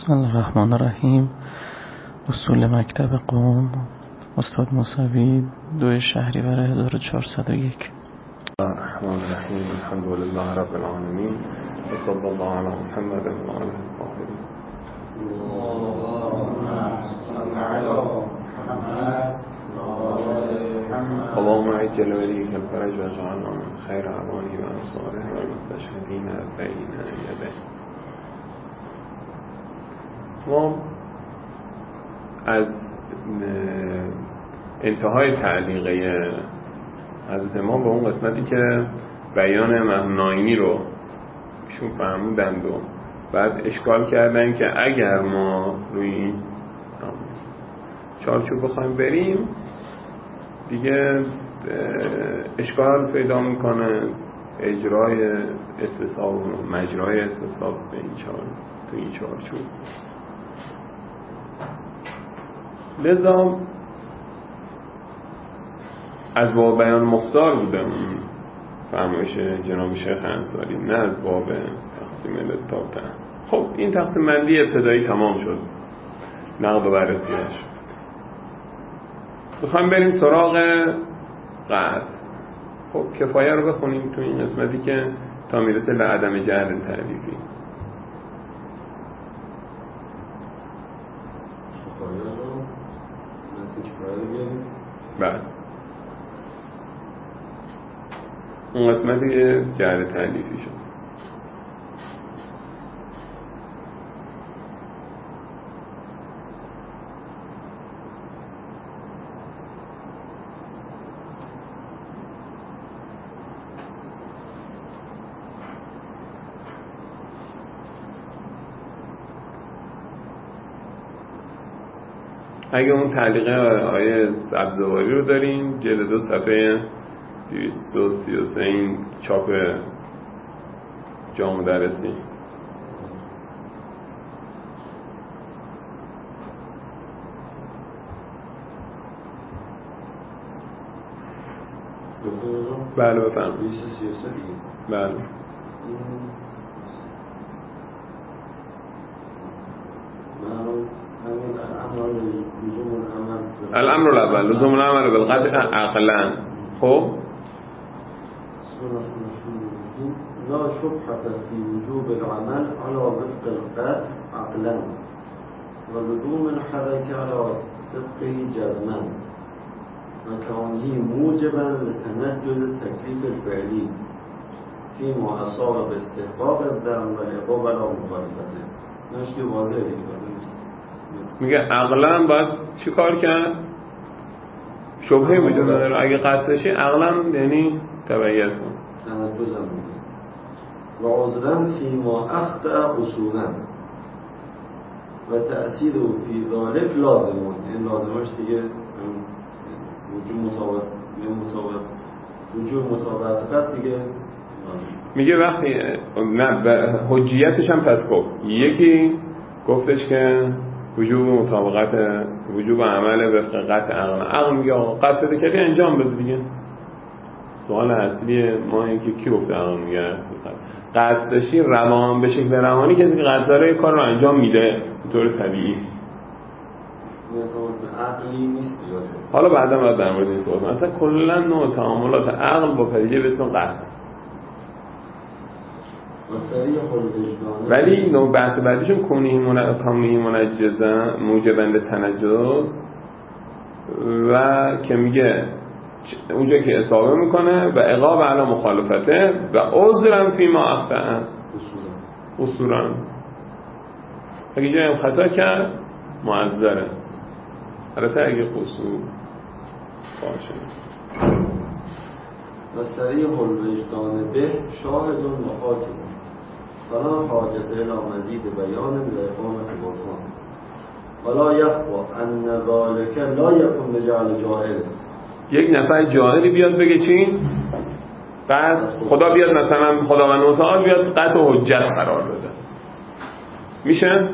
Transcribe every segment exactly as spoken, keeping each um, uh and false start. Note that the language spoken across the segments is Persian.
بسم الله الرحمن الرحیم. اصول مکتب قم، استاد موسوی، دو شهریور هزار و چهارصد و یک. الرحمن الرحیم. الحمد لله رب العالمین و صلی الله علی محمد و آله الطاهرین. اللهم عجل وليك الفرج واجعلنا من خير اعوانه وانصاره والمستشهدين بين يديه. ما از انتهای تعلیقه حضرت امام به اون قسمتی که بیان مهناینی رو ایشون فهموندند و بعد اشکال کردن که اگر ما روی این چارچوب بخوایم بریم دیگه اشکال پیدا میکنه اجرای استصحاب و مجرای استصحاب به این چار تو این چارچوب. لذا از باب بیان مختار بوده اون فرمایش جناب شیخ انصاری، نه از باب تقسیم لطافه. خب این تقسیم بندی ابتدایی تمام شد، نقد و بررسیش. میخوایم بریم سراغ قطع. خب کفایه رو بخونیم تو این قسمتی که تا میرسه لعدم جهل تعلیفی. بعد اون قسمتی که جهل تعلیفی شد. اگه اون تعلیق آیه عبدالواری رو داریم، جلد دو صفحه دویست و سی و سه، این چاپ جامع درسی. بله بفهم. دویست و سی و سه دیگه. بله. الامر الاول لزوم العمل بالقطع عقلا. خب لا شبهة في وجوب العمل على وفق القطع عقلا ولزوم الحركة على وفقه جزما وكونه موجبا لتنجز التكليف الفعلي فيما أصاب باستحقاق الذنب والعقاب على مخالفته. نشتی واضحه دیگه. میگه عقلا باید چی کار کرد؟ شبهه وجود نداره. اگه قطع بشه عقلا یعنی تبعیت کن. تنجزم میگه و عذرا فیما اخطأ اصولا و تأثیر فی ذلک لازمون. این لازمش دیگه وجود مطابق مطابق وجود مطابقت دیگه. میگه وقتی نه حجیتش هم پس گفت. یکی گفتش که وجوب مطابقت وجوب عمل وفق قطع عقل. عقل میگه آقا قطع بده کردی انجام بده دیگه. سوال اصلی ما اینه که کی گفته عقل میگه قطع بشی روان به شکل روانی کسی که قطع داره کار رو انجام میده به طور طبیعی. عقلی نیست دیگه. حالا بعدا باید در مورد این صحبت. اصلا کلا نوع تعاملات عقل با پدیده به اسم قطع. ولی نوع بحث بعدیشون کنیه منجزه موجبند تنجز و که میگه اونجا که اصابه میکنه و عقاب علی مخالفته و عذرا فیما اخطأ اصولا. اگه جایم خطا کرد معذره. البته اگه قصور باشه و صریح الوجدان به شاهد و حاکم فلا حاجت الى مزید بیان لإقامة برهان ولا یخفی ان ذلك لا یکن بجعل جاهل. یک نفر جاهلی بیاد بگه چی؟ بعد خدا بیاد مثلا خداوند متعال بیاد قطع حجت قرار بده میشه؟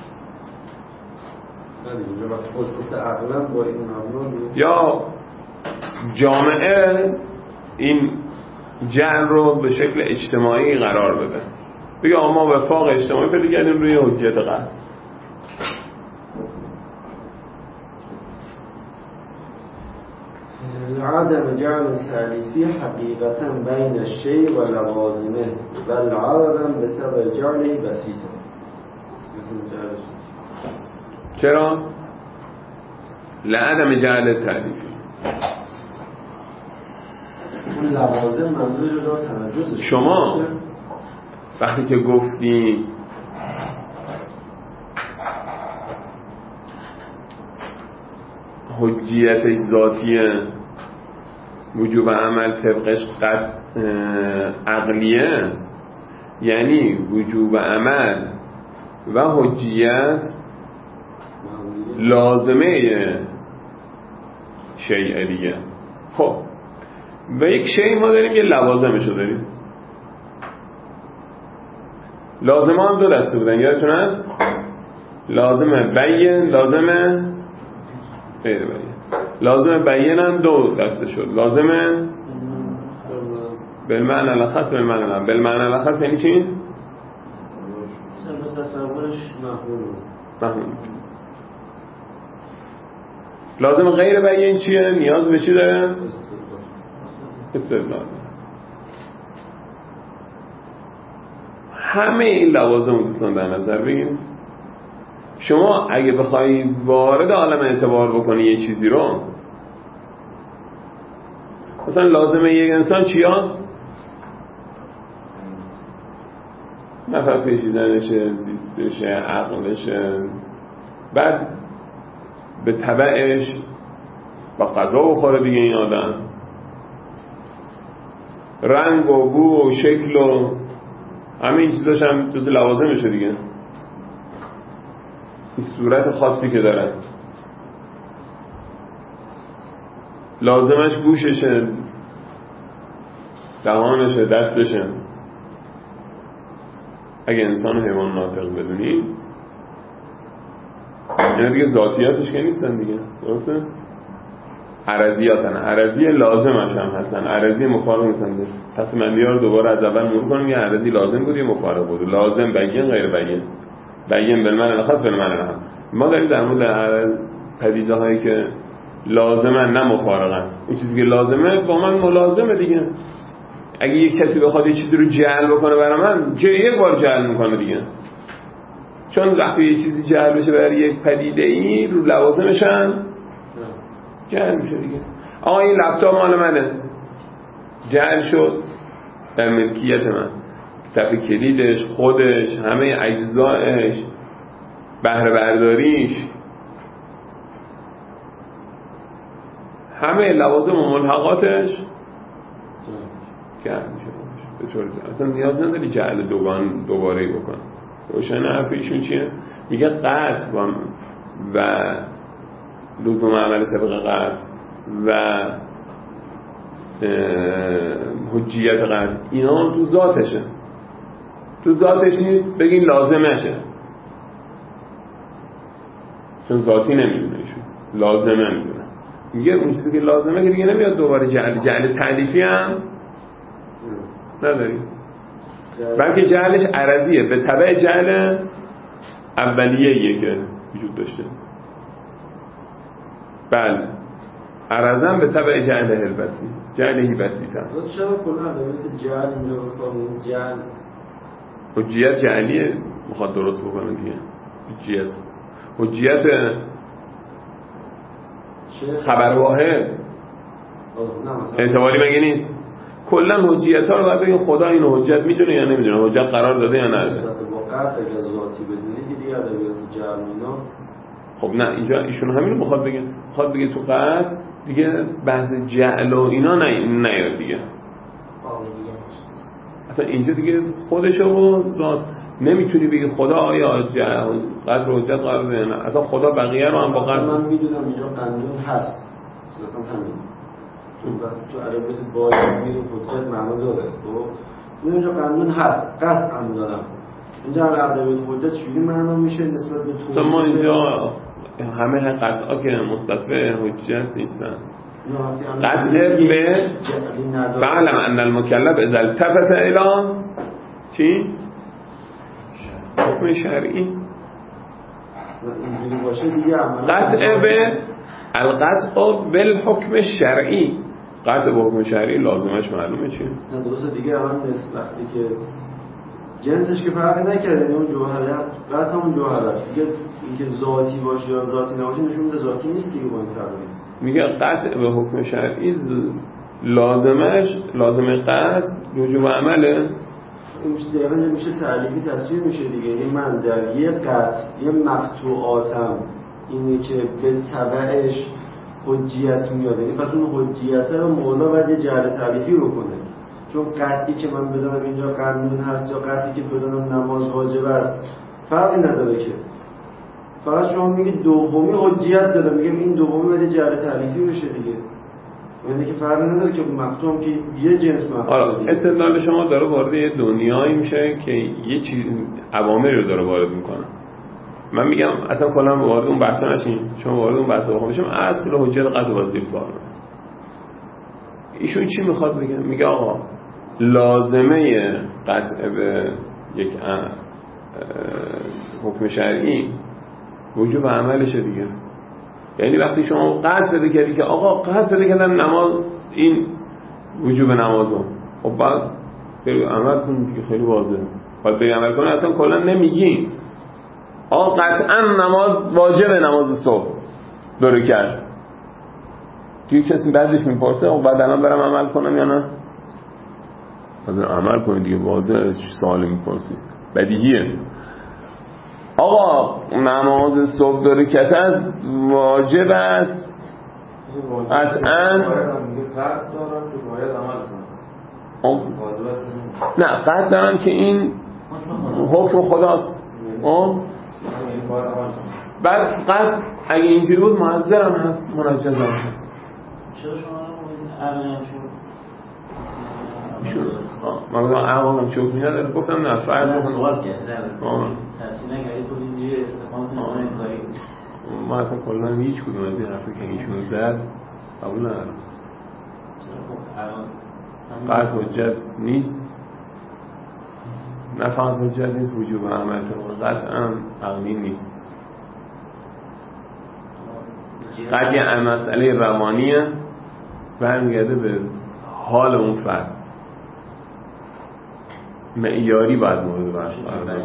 یا جامعه این جعل رو به شکل اجتماعی قرار بده، بگه ما وفاق اجتماعی پیدا کردیم روی حجت قطع. عدم جعل تعلیفی حقیقتا بین الشیء و لوازمه بل عرضا به طبع جعلی بسیطه. چرا؟ لعدم جعل تعلیفی اون لوازم منظور رو توجه شما وقتی که گفتی حجیتش ذاتیه وجوب عمل طبقش قد عقلیه، یعنی وجوب عمل و حجیت لازمه شیء دیگه. خب و یک شیء ما داریم یه لوازمشو داریم. لازمه هم دو دسته بودن، یادتون هست؟ لازمه بین، لازمه غیر بین. لازمه بین هم دو دسته شد. لازمه بالمعنی الاخص بالمعنی الاعم. بالمعنی الاخص یعنی چی؟ تصورش مفهوم. لازم غیر بیان چیه؟ نیاز به چی داره؟ استدلال. همه این لوازم رو دوستان در نظر بگیرید. شما اگه بخواید وارد عالم اعتبار بکنی یه چیزی رو، مثلا لازمه یک انسان چی هست؟ نفس کشیدنشه، زیستشه، عقلشه، بعد به تبعش با غذا بخوره دیگه این آدم، رنگ و بو و شکل و همه این چیزاش هم جز لوازمشه دیگه. این صورت خاصی که داره، لازمش گوششه، دهانشه، دستشه. اگه انسان و حیوان ناطق بدونی اینا دیگه ذاتیاتش که نیستن دیگه، درسته؟ عرضیاتن، عرضی لازمش هم هستن، عرضی مفارق نیستن. تصمیم بندی ها رو دوباره از اول مرور کنیم. یه عرضی لازم بود، یه مفارق بود. لازم بین، غیر بین. بین بالمعنی الاخص بالمعنی الاعم. ما داریم در مورد پدیده هایی که لازمن نه مفارقن. این چیزی که لازمه با من ملازمه دیگه. اگه یک کسی بخواد یه چیزی رو جعل بکنه برای من، جه یک بار جعل میکنه دیگه. چون وقتی یه چیزی جعل بشه برای یک پدیده ای، رو لوازمش هم جعل میشه دیگه. آقا این لپتاپ مال منه، جعل شد در ملکیت من. صفحه کلیدش، خودش، همه اجزایش، بهره برداریش، همه لوازم و ملحقاتش جعل میشه. به طور اصلا نیاز نداری جعل دوگان دوباره بکن. روشن حرف ایشون چیه؟ میگه قطع و, و لزوم عمل طبق قطع و حجیت قطع، اینا تو ذاتشه. تو ذاتش نیست بگین لازمشه، چون ذاتی نمیدونه ایشون، لازمه میدونه. میگه اون چیزی که لازمه که دیگه نمیاد دوباره جعل. جعل تعلیفی هم نداری، بلکه جعلش عرضیه به تبع جعل اولیه‌ایه که وجود داشته. بله، عرضاً به تبع جعل هلبسی، جعلهی بسیطا. چرا کلا ادبیات جعل اینجا بکنیم؟ جعل حجیت جعلیه میخواد درست بکنه دیگه. حجیت حجیت خبر واحد اعتباری مگه نیست؟ کلا حجیت ها رو باید بگیم خدا اینو حجت میدونه یا نمیدونه، حجت قرار داده یا نه. با قطع اگر ذاتی بدونی که دیگه ادبیات جعل اینا. خب نه، اینجا ایشون همین رو میخواد بگه. میخواد بگه تو قطع دیگه بحث جعل و اینا نه نه دیگه. اصلا اینجا دیگه خودشو و ذات نمیتونی بگی خدا آیا جعل قدر و حجت قرار داده یا نه. اصلا خدا بقیه رو هم با قدر. من میدونم اینجا قانون هست، اصلا همین چون وقتی تو ادبیات باید میگیم حجت معنی داره. خب اینجا قانون هست، قطعا دارم. اینجا ادبیات حجت چجوری معنا میشه نسبت به تو؟ ما اینجا همه قطعا که مستطفع حجت نیستن. قطع به فعلم ان المکلف اذا التفت الى چی؟ حکم شرعی. اینجوری باشه دیگه عملا قطع به القطع بالحکم شرعی، قطع با حکم شرعی لازمش معلومه چیه؟ نه درسته دیگه. من نسبت وقتی که جنسش که فرقی نکرده، اون جوهره قطع همون جوهره دیگه، اینکه ذاتی باشه یا ذاتی نباشه نشون میده ذاتی نیست دیگه. با این فرقی میگه قطع به حکم شرعی لازمش لازم قطع وجوب عمله. این میشه دقیقا میشه تعلیقی تصویر میشه دیگه. یعنی من در یه قطع یه مقطوعاتم اینه که به تبعش حجیت میاد، یعنی پس اون حجیت رو مولا باید یه جهل تعلیفی رو کنه. چون قطعی که من بدانم اینجا قانون هست یا قطعی که بدانم نماز واجب است فرقی نداره که. فقط شما میگید دومی حجیت داره، میگم این دومی باید جهل تعلیفی بشه دیگه. یعنی که فرقی نداره که مقطوع که یه جنس مقطوع. حالا استدلال شما داره وارد یه دنیایی میشه که یه چیز عواملی رو داره وارد میکنه. من میگم اصلا کلا وارد اون بحث نشین، شما وارد اون بحث بخوام بشم اصل حجیت قطع واسه سوال. ایشون چی میخواد بگه؟ میگه آقا لازمه قطع به یک حکم شرعی وجوب عملشه دیگه. یعنی وقتی شما قطع بده کردی که آقا قطع بده کردن نماز این وجوب نمازو، خب بعد بری عمل کنی دیگه، خیلی واضحه باید بری عمل کنی. اصلا کلا نمیگیم آقا قطعا نماز واجبه، نماز صبح داره کرد دیگه. کسی بعدش میپرسه آقا بعد الان برم عمل کنم یا نه؟ بعد عمل کنی دیگه، واضحه چه سوالی میپرسی، بدیهیه. آقا نماز صبح دو رکعت است واجب است قطعاً نه قطع دارم که این حکم خداست. بعد قطع اگه اینجوری بود معذرم هست منجزم هست. چرا شما رو شو من گفتم اقوام چوب نداره، گفتم نه فرق سوال کرده تحصیل نگردید بود اینجوری استفاده نمونه کاری ما اصلا کلا هیچ کدوم از این حرفی که ایشون زد قبول ندارم. قطع حجت نیست، نه فقط حجت نیست، وجوب عمل قطعا عقلی نیست. قطعا مسئله روانیه برمیگرده به حال اون فرد، معیاری باید مورد بحث قرار بگیره.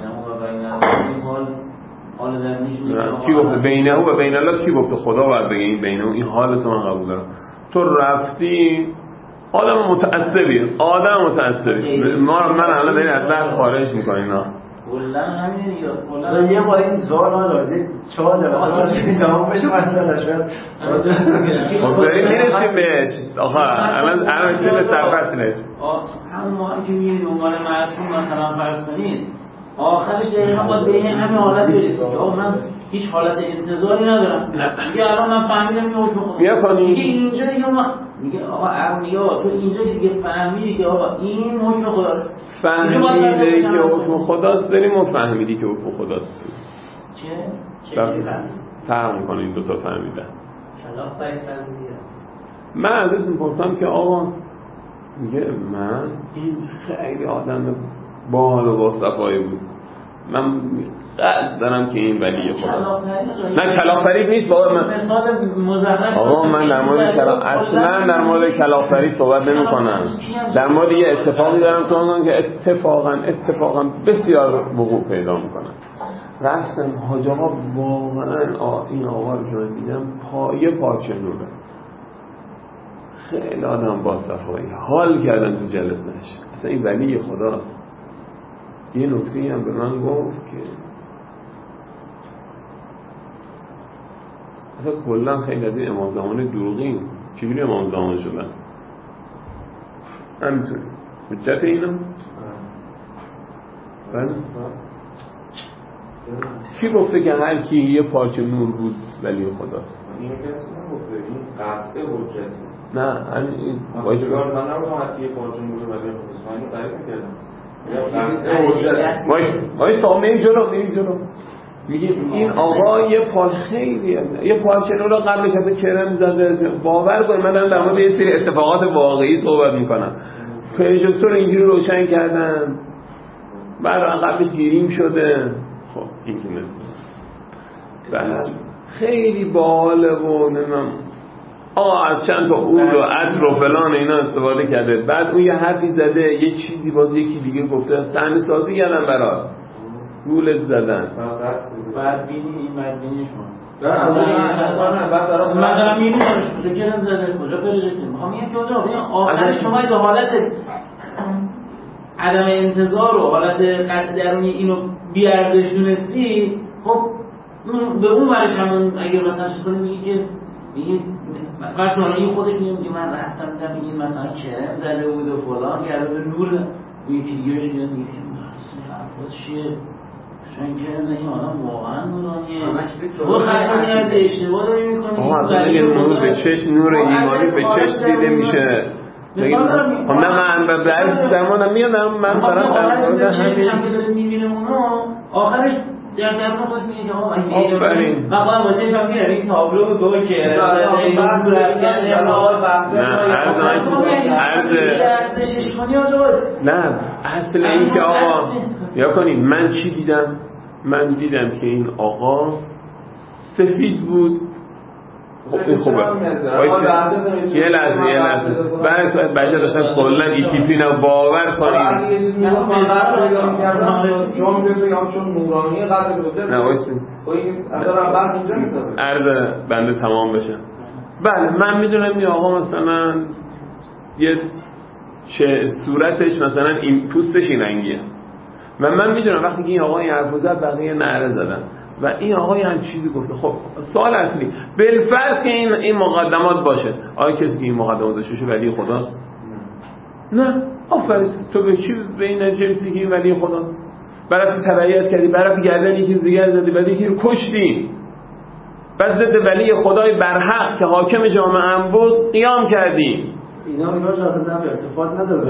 کی گفته بینه و بین الله؟ کی گفته؟ خدا باید بگه این بینه و این حال تو من قبول دارم. تو رفتی آدم متعصبی، آدم متعصبی ما من الان دارین از بحث خارج میکنین ها کلا همین یا کلا یه بار این سوال نداره چهار دفعه تمام بشه مثلا شاید خب داریم میرسیم بهش. آخه الان الان میرسیم به سرفصلش. همون موقعی که میگید عنوان معصوم مثلا فرض کنید آخرش دقیقا باید به همین حالت برسید آقا من هیچ حالت انتظاری ندارم دیگه الان من فهمیدم این حکم خدا بیا کنی دیگه اینجا دیگه ما میگه آقا ارمیا تو اینجا دیگه فهمیدی که آقا این حکم خداست. فهمیدی که حکم خداست داریم و فهمیدی که حکم خداست چه؟ چه فرق میکنه این دوتا فهمیدن؟ کلاف باید فهمیدن. من ازتون پرسم که آقا میگه من این خیلی آدم باحال و باصفایی بود، من قصد دارم که این ولی خداست. نه کلافری نیست بابا. من مثال مزخرف آقا من در مورد کلام اصلا در مورد کلافری صحبت نمی کنم، در مورد یه اتفاقی دارم صحبت می‌کنم که اتفاقا اتفاقا بسیار وقوع پیدا میکنه. رفتم حاج آقا واقعا این آقا رو که من دیدم پایه پاچه نوره، خیلی آدم با صفایی، حال کردن تو جلسهش، اصلا این ولی خداست. یه نکته‌ای هم به من گفت که اصلا کلا خیلی از این امام زمان دروغین چجوری امام زمان شدن همینطوری حجت اینا. بله کی گفته که هر کی یه پارچه نور بود ولی خداست؟ این کسی نگفته، این قطعه حجت نه این وایسا من نمی‌خوام یه پارچه نور ولی خداست، من اینو تعریف می‌کردم. وایس وایس آمین جلو میریم جلو میگیم این آقا یه پال خیلی یه پارچه نور قبلش از کرم زده. باور کنید من دارم در مورد یه سری اتفاقات واقعی صحبت میکنم. پروژکتور اینجوری روشن کردن بعد قبلش گیریم شده. خب این که مثل بله خیلی باحاله و نمیدونم آقا از چند تا عود و عطر و فلان اینا استفاده کرده، بعد اون یه حرفی زده یه چیزی باز یکی دیگه گفته، صحنه سازی کردن برات، گولت زدن. بدبینی این بدبینی شماست. من دارم میبینم کجا کرم زده کجا پرژکتیم میخوام میگم که آخر شما به حالت عدم انتظار و حالت قطع درونی اینو بیاردش دونستی، خب به اون برش همون اگر مثلا چیز کنی میگی که میگی مثلا شما این خودش میگه من رفتم دیدم این مثلا کرم زده بود و فلان کرده به نور و یکی دیگه بهش میاد میگه حرفاش چیه چون کرم زده این آدم واقعا نورانیه و خطا کرده اشتباه داری میکنی آقا اصلا یه نور به چشم، نور ایمانی به چشم دیده میشه. خب نه من به بعد زمانم میادم من برام آخرش چشم که داره میبینه اونو آخرش در درون خود میگه که آقا این آفرین من خودم با چشم میرم این تابلو رو تو که نه عرض نه اصل این که آقا یا کنید من چی دیدم؟ من دیدم که این آقا سفید بود. خب این خوبه یه لحظه یه لحظه برای ساعت بچه داشتن کلن ای تی پی رو باور کنید شما میگه تو یا چون نورانی قدر بوده نه وایسین عرض بنده تمام بشه. بله من میدونم این آقا مثلا یه چه صورتش مثلا این پوستش این رنگیه و من میدونم وقتی که این آقا این حرفو زد بقیه نعره زدن و این آقای هم چیزی گفته. خب سوال اصلی بالفرض که این این مقدمات باشه، آیا کسی که این مقدمات داشته باشه ولی خداست؟ نه. آفرین تو به چی به این نتیجه رسیدی که این ولی خداست؟ برای تبعیت کردی، برای گردن یکی دیگر زدی، بعد یکی رو کشتی، بعد ضد ولی خدای برحق که حاکم جامعه هم بود قیام کردی. اینا اینا اصلا به ارتباط نداره.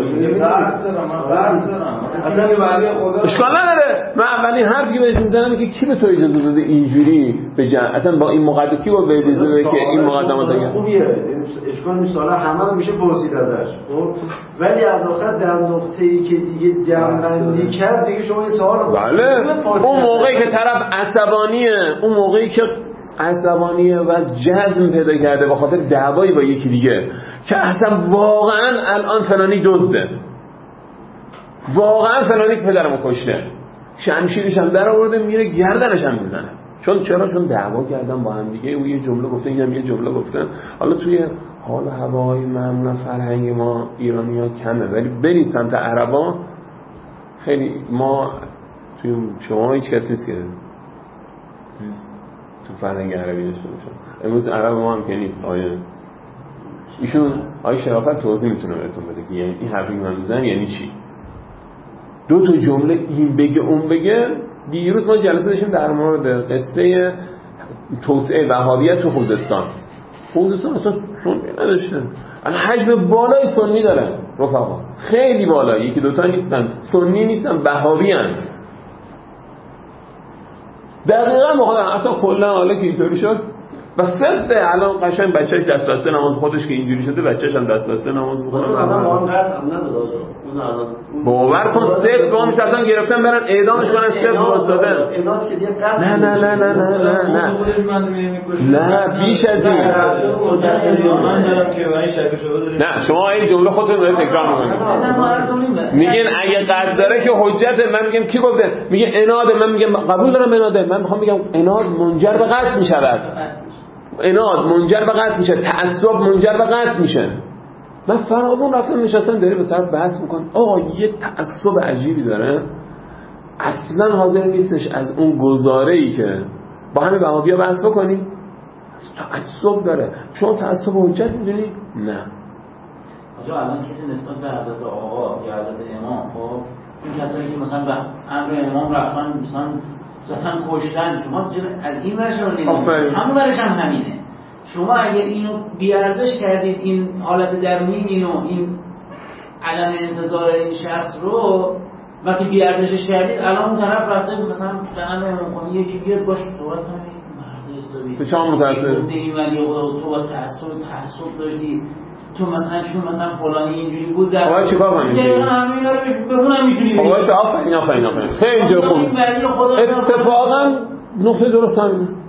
اصلا ولی خدا اشکال نداره. من اولین حرفی بهش میزنم که کی به تو اجازه داده اینجوری به جمع اصلا با این مقدمه کی با به اجازه داده که این مقدمات دیگه خوبیه. اشکال نیست، حالا همه رو میشه پرسید ازش. ولی از آخر در نقطه‌ای که دیگه جمع‌بندی کرد دیگه شما این سوال بله اون موقعی که طرف عصبانیه، اون موقعی که عصبانیه و جزم پیدا کرده به خاطر دعوایی با یکی دیگه که اصلا واقعا الان فلانی دزده، واقعا فلانی پدرمو کشته، شمشیرش هم در آورده میره گردنش هم میزنه. چون چرا؟ چون دعوا کردن با هم دیگه، اون یه جمله گفته اینم یه جمله گفتن. حالا توی حال هوای معمولا فرهنگ ما ایرانی‌ها کمه ولی برید سمت عربا خیلی ما توی شما هیچ کسی نیست که تو فرهنگ عربی داشته باشه. امروز عرب ما هم که نیست. آیه ایشون آیه شرافت توضیح میتونه بهتون بده که یعنی این حرفی من میزنم یعنی چی. دو تا جمله این بگه اون بگه. دیروز ما جلسه داشتیم در مورد قصه توسعه وهابیت تو خوزستان. خوزستان اصلا سنی نداشته، الان حجم بالای سنی داره رفقا، خیلی بالا، یکی دوتا نیستن، سنی نیستن، وهابی ان. دقیقا مخاطب اصلا کلا حالا که اینطوری شد و صدق الان قشنگ بچه‌ش دست بسته نماز، خودش که اینجوری شده بچه‌ش هم دست بسته نماز می‌خونه. اون آدم اون قطع هم نداد اون باور کن صدق با همش اصلا گرفتن برن اعدامش کنن صدق واسطه. اعدامش که دیگه قطع نه نه نه نه نه نه نه نه بیش از این. نه شما این جمله خودتون دارید تکرار می‌کنید. میگن اگه قد داره که حجت. من میگم کی گفته؟ میگه اناد. من میگم قبول دارم اناده. من میخوام بگم اناد منجر به قتل میشود. اناد منجر به قتل میشه، تعصب منجر به قتل میشه. من فرامون رفتم نشستم داره به طرف بحث میکنم آقا یه تعصب عجیبی داره، اصلا حاضر نیستش از اون گزاره‌ای که با همه وهابی‌ها بحث بکنیم. تعصب داره. شما تعصب حجت میدونی؟ نه. آجا الان کسی نسبت به حضرت آقا یا حضرت امام، خب این کسایی که مثلا به امر امام رفتن مثلا زدن کشتن، شما از این ورش رو نمیدونید، همون ورش هم همینه. شما اگر اینو بیارزش کردید این حالت درونی اینو این عدم انتظار این شخص رو وقتی بیارزشش کردید، الان اون طرف رفته مثلا به امر امام یکی بیاد باش صحبت کنید مرد حسابی تو شما متأسف این ولی خدا تو با تعصب تعصب داشتی، تو مثلا چون مثلا فلانی اینجوری بود در آقا چیکار کنیم؟ دقیقاً همینا رو به اونم میتونی بگی. آقا آفرین آفرین آفرین خیلی جا خوب. اتفاقا نقطه درست همینه.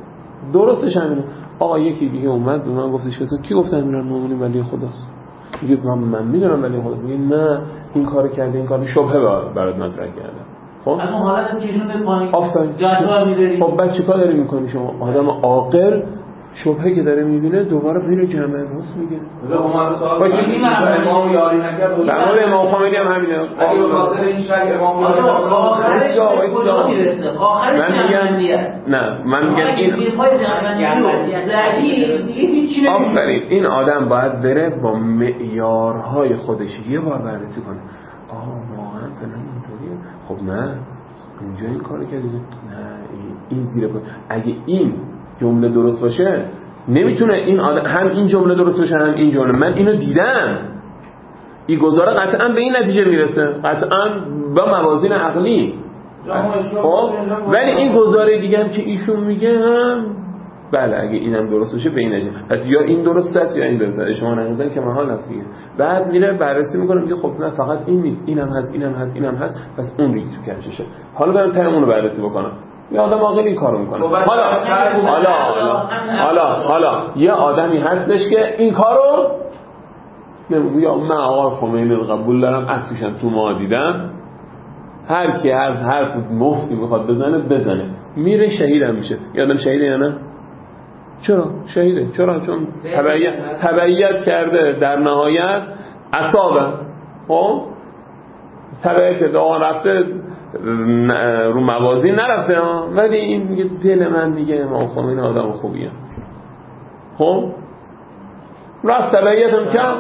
درستش همینه. آقا یکی دیگه اومد به من گفتش که کی گفت امیرالمومنین ولی خداست؟ میگه من من میدونم ولی خدا. میگه نه این کارو کرده، این کارو شبهه برات مطرح کرده. خب از اون حالت کشون به پایین آفرین جشن می‌داری. خب بعد چیکار داری میکنی شما؟ آدم عاقل شبهه که داره میبینه دوباره بین جمع راست میگه. باشه امام یاری نکرد. در مورد امام خمینی هم همینه. اگه به خاطر این شک امام آخرش کجا میرسه؟ آخرش جمع‌بندی است. نه من میگم این پای جمع‌بندی هیچ آفرین این آدم باید بره با معیارهای خودش یه بار بررسی کنه. آها واقعا فلان اینطوریه. خب نه اونجا این کارو کردی. نه این زیر پا. اگه این جمله درست باشه نمیتونه این آدم هم این جمله درست باشه هم این جمله. من اینو دیدم. این گزاره قطعا به این نتیجه میرسه، قطعا با موازین عقلی. خب ولی این گزاره دیگه هم که ایشون میگه هم بله اگه اینم درست باشه به این نتیجه. پس یا این درست است یا این درست است. شما نمیزن که محال نفسیه. بعد میره بررسی میکنه میگه خب نه فقط این نیست، اینم هست، اینم هست، اینم هست، پس اون ریگ تو کفششه. حالا برام تمام اونو بررسی بکنم. یه آدم عاقل این کارو میکنه. حالا حالا حالا حالا یه آدمی هستش که این کارو نمیگه من آقا خمینی رو قبول دارم، عکسشم تو ما دیدم، هر کی هر حرف مفتی میخواد بزنه بزنه، میره شهیدم میشه. یه آدم شهیده یا نه؟ چرا شهیده؟ چرا؟ چون تبعیت تبعیت کرده، در نهایت عصابه. خب تبعیت کرده، آقا رفته رو موازین نرفته ها، ولی این میگه دل من میگه امام خمینی آدم خوبیه. خب رفت تبعیت هم کرد.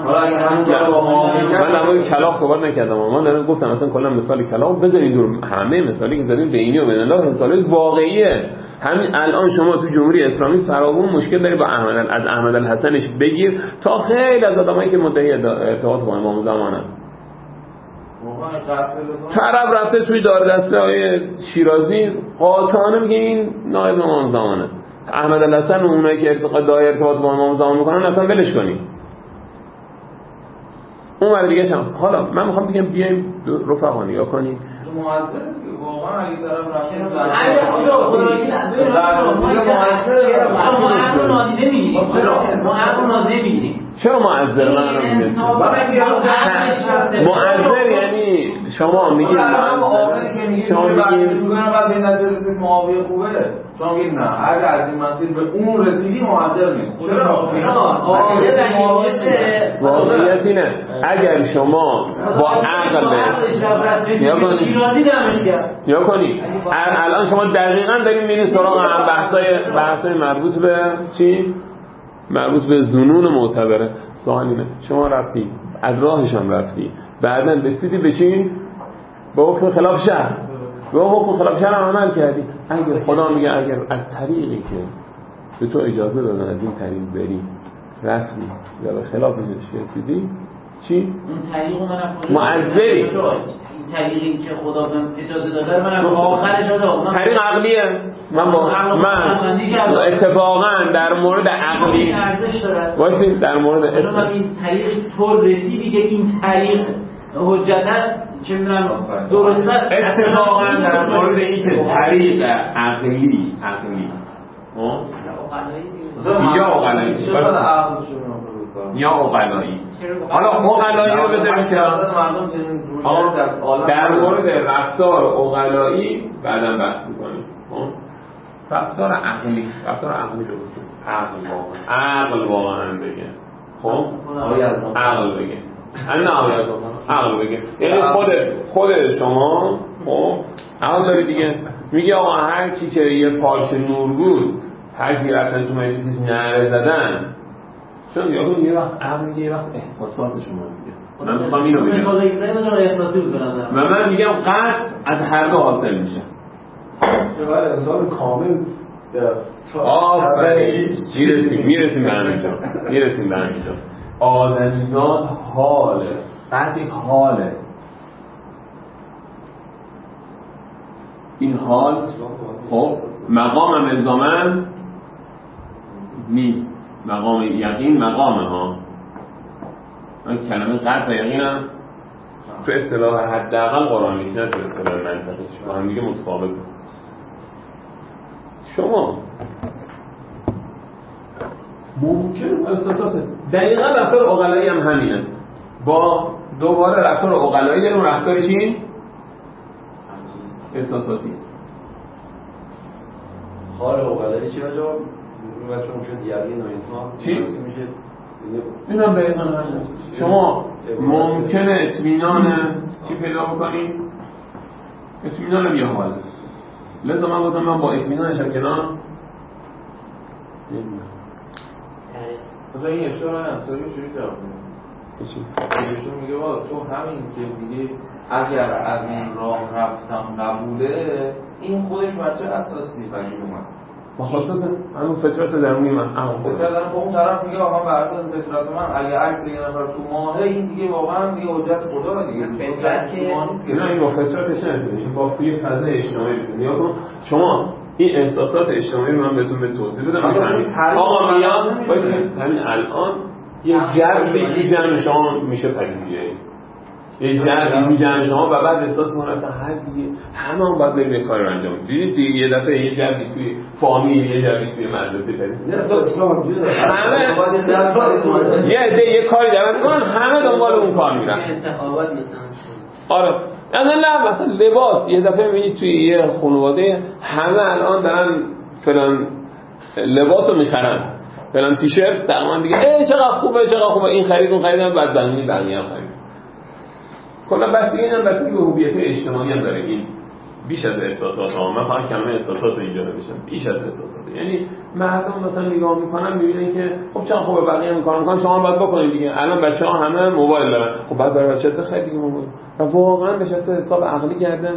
من در مورد کلاغ صحبت نکردم، من دارم گفتم مثلا کلا مثال کلاغ بذارید دور. همه مثالی که زدیم بینی و بین الله مثال واقعیه. همین الان شما تو جمهوری اسلامی فراوون مشکل داری با احمد از احمد الحسنش بگیر تا خیلی از آدمایی که مدعی ارتباط با امام زمانن. طرف رفته توی داردسته های شیرازی قاطعانه میگه این نایب امام زمانه. احمد الحسن و اونایی که ارتقا دای ارتباط با امام زمان میکنن اصلا ولش کنیم. اون ور دیگه هم حالا من میخوام بگم بیایم رفقا نگاه کنید. موثر واقعا اگه طرف رفته اگه آقا خدایی ما عقل نادیده میگیریم. ما عقل نادیده میگیریم. چرا معذر من نمیگم؟ معذر یعنی شما میگید شما میگید میگن بعد این نظر معاویه خوبه، شما میگید نه اگه از این مسیر به اون رسیدی معذر نیست. چرا؟ واقعیت اینه اگر شما با عقل یا کنید الان شما دقیقاً داریم میرین سراغ هم بحثای بحثای مربوط به چی؟ مربوط به ظنون معتبره. سوال اینه شما رفتی از راهش هم رفتی بعداً رسیدی به چی؟ به حکم خلاف شرع. به حکم خلاف شرع هم عمل کردی. اگر خدا میگه اگر از طریقی که به تو اجازه دادن از این طریق بری رفتی یا به خلافش رسیدی چی؟ اون طریقو منم معذری. این طریقی که خدا بهم اجازه داده منم آخرش دادم. طریق عقلیه. من با من اتفاقا در مورد عقلی واسه در مورد اتفاقا این طریق طور رسیدی که این طریق حجت چه می‌دونم درست است. اتفاقا در مورد این که طریق عقلی عقلی ها یا عقلایی یا عقلایی. حالا عقلایی رو بذاریم که در مورد رفتار عقلایی بعداً بحث می‌کنیم. رفتار عقلی رفتار عقلی درسته. عقل واقعا عقل واقعا بگه. خب عقل بگه. نه عقل بگه. یعنی خود خود شما خب عقل داری دیگه. میگه آقا هر کی که یه پارچه نور بود هر کی رفتن تو مجلسش نعره زدن، چون یهو یه وقت عقل میگه یه وقت احساسات شما میگه. من میخوام اینو بگم. مثلا اینا احساسی بود به نظرم. و من میگم قطع از هر دو حاصل میشه. شما انسان کامل آفرین. میرسیم میرسیم به همینجا میرسیم به همینجا آدمیزاد حاله قطعی حاله. این حال خب مقام هم الزامن نیست. مقام یقین مقامه ها. من کلمه قطع و یقینم تو اصطلاح حداقل قرآنیش نه تو اصطلاح منطقیش با هم دیگه متفاوت. شما ممکن احساسات دقیقاً رفتار عقلایی هم همینه. با دوباره رفتار عقلایی داریم، رفتار چی؟ احساساتی. حال عقلایی چی بجا؟ این بچه ممکن یقین و اینها چی؟ میشه این هم دقیقاً همینه. شما ممکنه اطمینان چی پیدا بکنید؟ اطمینان بیا حاله. لذا من گفتم من با اطمینانشم کنار نمیدونم. مثلا این اشتباه من همسایی چجوری جواب میده؟ چی؟ ایشون میگه با تو همین که دیگه اگر از این راه رفتم قبوله، این خودش بچه اساسی قدیم اومد مخصوصا همون فطرت درونی من عقل خودم فطرت درون. اون طرف میگه آقا بر اساس فطرت من اگه عکس یه نفر تو ماهه، این دیگه واقعا دیگه حجت خدا دیگه فطرت که ماه نیست که نه، این با فطرتش نمیده، این با توی فضای اجتماعی میده. نیا کن شما این احساسات اجتماعی رو من بهتون به توضیح بدم. آقا میاد وایس همین الان یه جذبی تو جمع شما میشه پدید بیاری، یه جذبی تو جمع شما و بعد احساس کنید اصلا هر دیگه همه هم باید بریم یه کاری رو انجام بدید. دیدید یه دفعه یه جذبی توی فامیل، یه جذبی توی مدرسه پدید همه یه عده یه کاری دارن میکنن، همه دنبال اون کار میرن. انتخابات مثلا آره اصلا نه، مثلا لباس یه دفعه میبینید توی یه خانواده همه الان دارن فلان لباس رو میخرن، فلان تیشرت تقریبا دیگه ای چقدر خوبه چقدر خوبه، این خرید اون خرید، بعد بقیه بقیه هم خرید. کلا بحث اینم بحث به هویت اجتماعی هم داره. این بیش از احساسات ها، من فقط کلمه احساسات رو اینجا نوشتم، بیش از احساسات. یعنی مردم مثلا نگاه میکنن میبینن که خب چقدر خوبه بقیه هم کار میکنن، شما باید بکنید دیگه. الان بچه‌ها همه موبایل دارن، خب بعد برای بچه‌ت بخرید دیگه موبایل. و واقعا نشسته حساب عقلی کرده،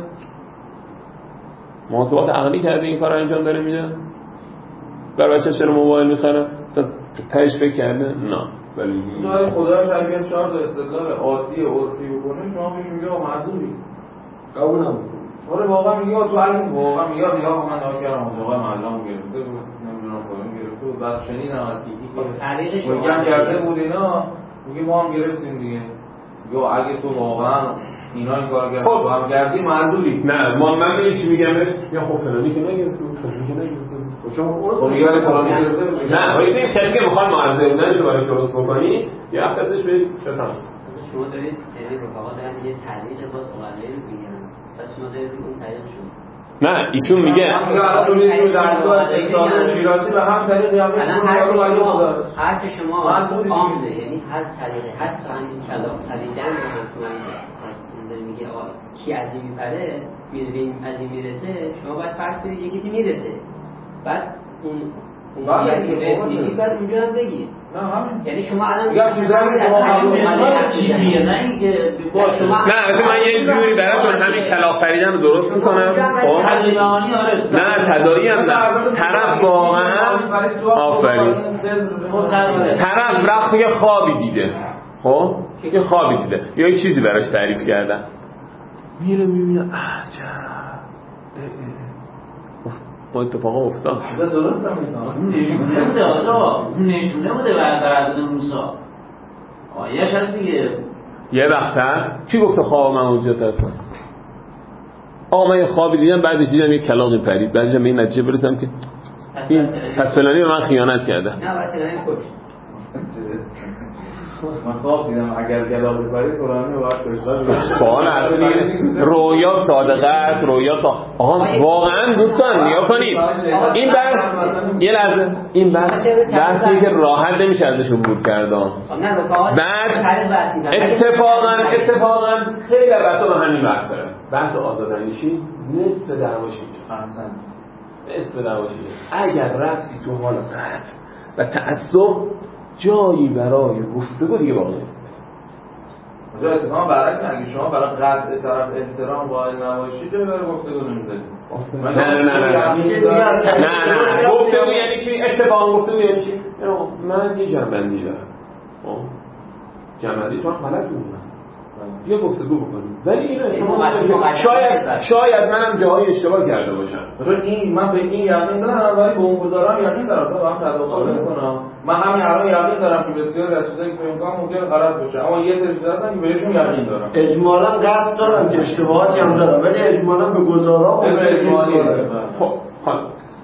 محاسبات عقلی کرده این کارو انجام داره میده. برای بچه‌ش چرا موبایل میخره؟ مثلا تهش فکر کرده؟ نه. ولی خدای خدایش اگه چهار تا استدلال عادی عرفی بکنه، شما بهش میگه آقا معذوری قبولم. آره واقعا میگه تو اگه واقعا میگه آقا من ناکرم آقا معلم گرفته بود، نمیدونم کدوم گرفته بود، بعد شنیدم از کی طریقش میگم کرده بود اینا، میگه ما هم گرفتیم دیگه. یا اگه تو واقعا اینا این کار کردی تو هم کردی معذوری. نه ما من میگم چی میگم بهش، یا خب فلانی که نگرفته بود، فلانی که نگرفته بود، شما اون میگه فلانی گرفته بود. نه ولی این کسی که میخواد معرضه بودنشو براش درست بکنی یا افتادش به بفهم. شما دارید یعنی رفقا دارن یه تعلیق باز اولیه رو میگن، پس شما دارید اون تعلیق شما. نه ایشون میگه و هم طریق یا حرف شما عامه، یعنی هر طریقی حتی همین کلام خریدن رو میگه آقا کی از این میپره میره از این میرسه، شما باید فرض کنید یه کسی میرسه، بعد اون اون یکی بعد اونجا هم بگید. نه همین یعنی شما الان میگم چیزایی که شما قبول چی میگه، نه اینکه با شما نه من یه جوری براشون همین کلاف خریدن رو درست میکنم. نه تداعی هم نه، طرف واقعا آفرین طرف رفت یه خوابی دیده، خب یه خوابی دیده یا یه چیزی براش تعریف کردن، میره میبینه عجب ما اتفاقا افتاد. درست هم میگم نشونه بوده آقا، نشونه بوده بر حضرت موسی آیه‌اش هست دیگه. یه وقت هست کی گفته خواب من حجت هست؟ آقا من یه خوابی دیدم، بعدش دیدم یه کلاغی پرید، بعدش به این نتیجه برسم که این پس فلانی به من خیانت کرده. نه بعد فلانی کشت. من خواب دیدم اگر کلاغی پرید قرآنی باید کشت. سوال اصلی رویا صادقه است، رویا صادقه. آقا واقعا دوستان نیا کنید این بحث یه لحظه، این بحث بحثی که راحت نمیشه ازش عبور کرد. بعد اتفاقا اتفاقا خیلی بحثا با همین بحث داره. بحث آزاداندیشی نصف دعواش اینجاست. نصف دعواش اگر رفتی تو حال قطع و تعصب جایی برای گفتگو دیگه باقی نیست. اونجا اتفاقا برعکس اگه شما برای قطع طرف احترام قائل نباشی جایی برای گفتگو نمی‌ذارید. نه نه نه نه نه نه گفتگو یعنی چی؟ اتفاقا گفتگو یعنی چی؟ من یه جنبندی دارم. جنبندی تو هم غلط می‌کنم. یه گفتگو بکنیم ولی اینا شاید شاید منم جاهای اشتباه کرده باشم. مثلا این من به این یقین دارم ولی به اون گذارم یقین دارم اصلا با هم تداخل نمی‌کنم. من همین الان یقین دارم که بسیاری از چیزایی که امکان ممکنه غلط باشه، اما یه سری چیزا هستن که بهشون یقین دارم. اجمالاً قطع دارم که اشتباهاتی هم دارم ولی اجمالاً به گزارا اجمالی. خب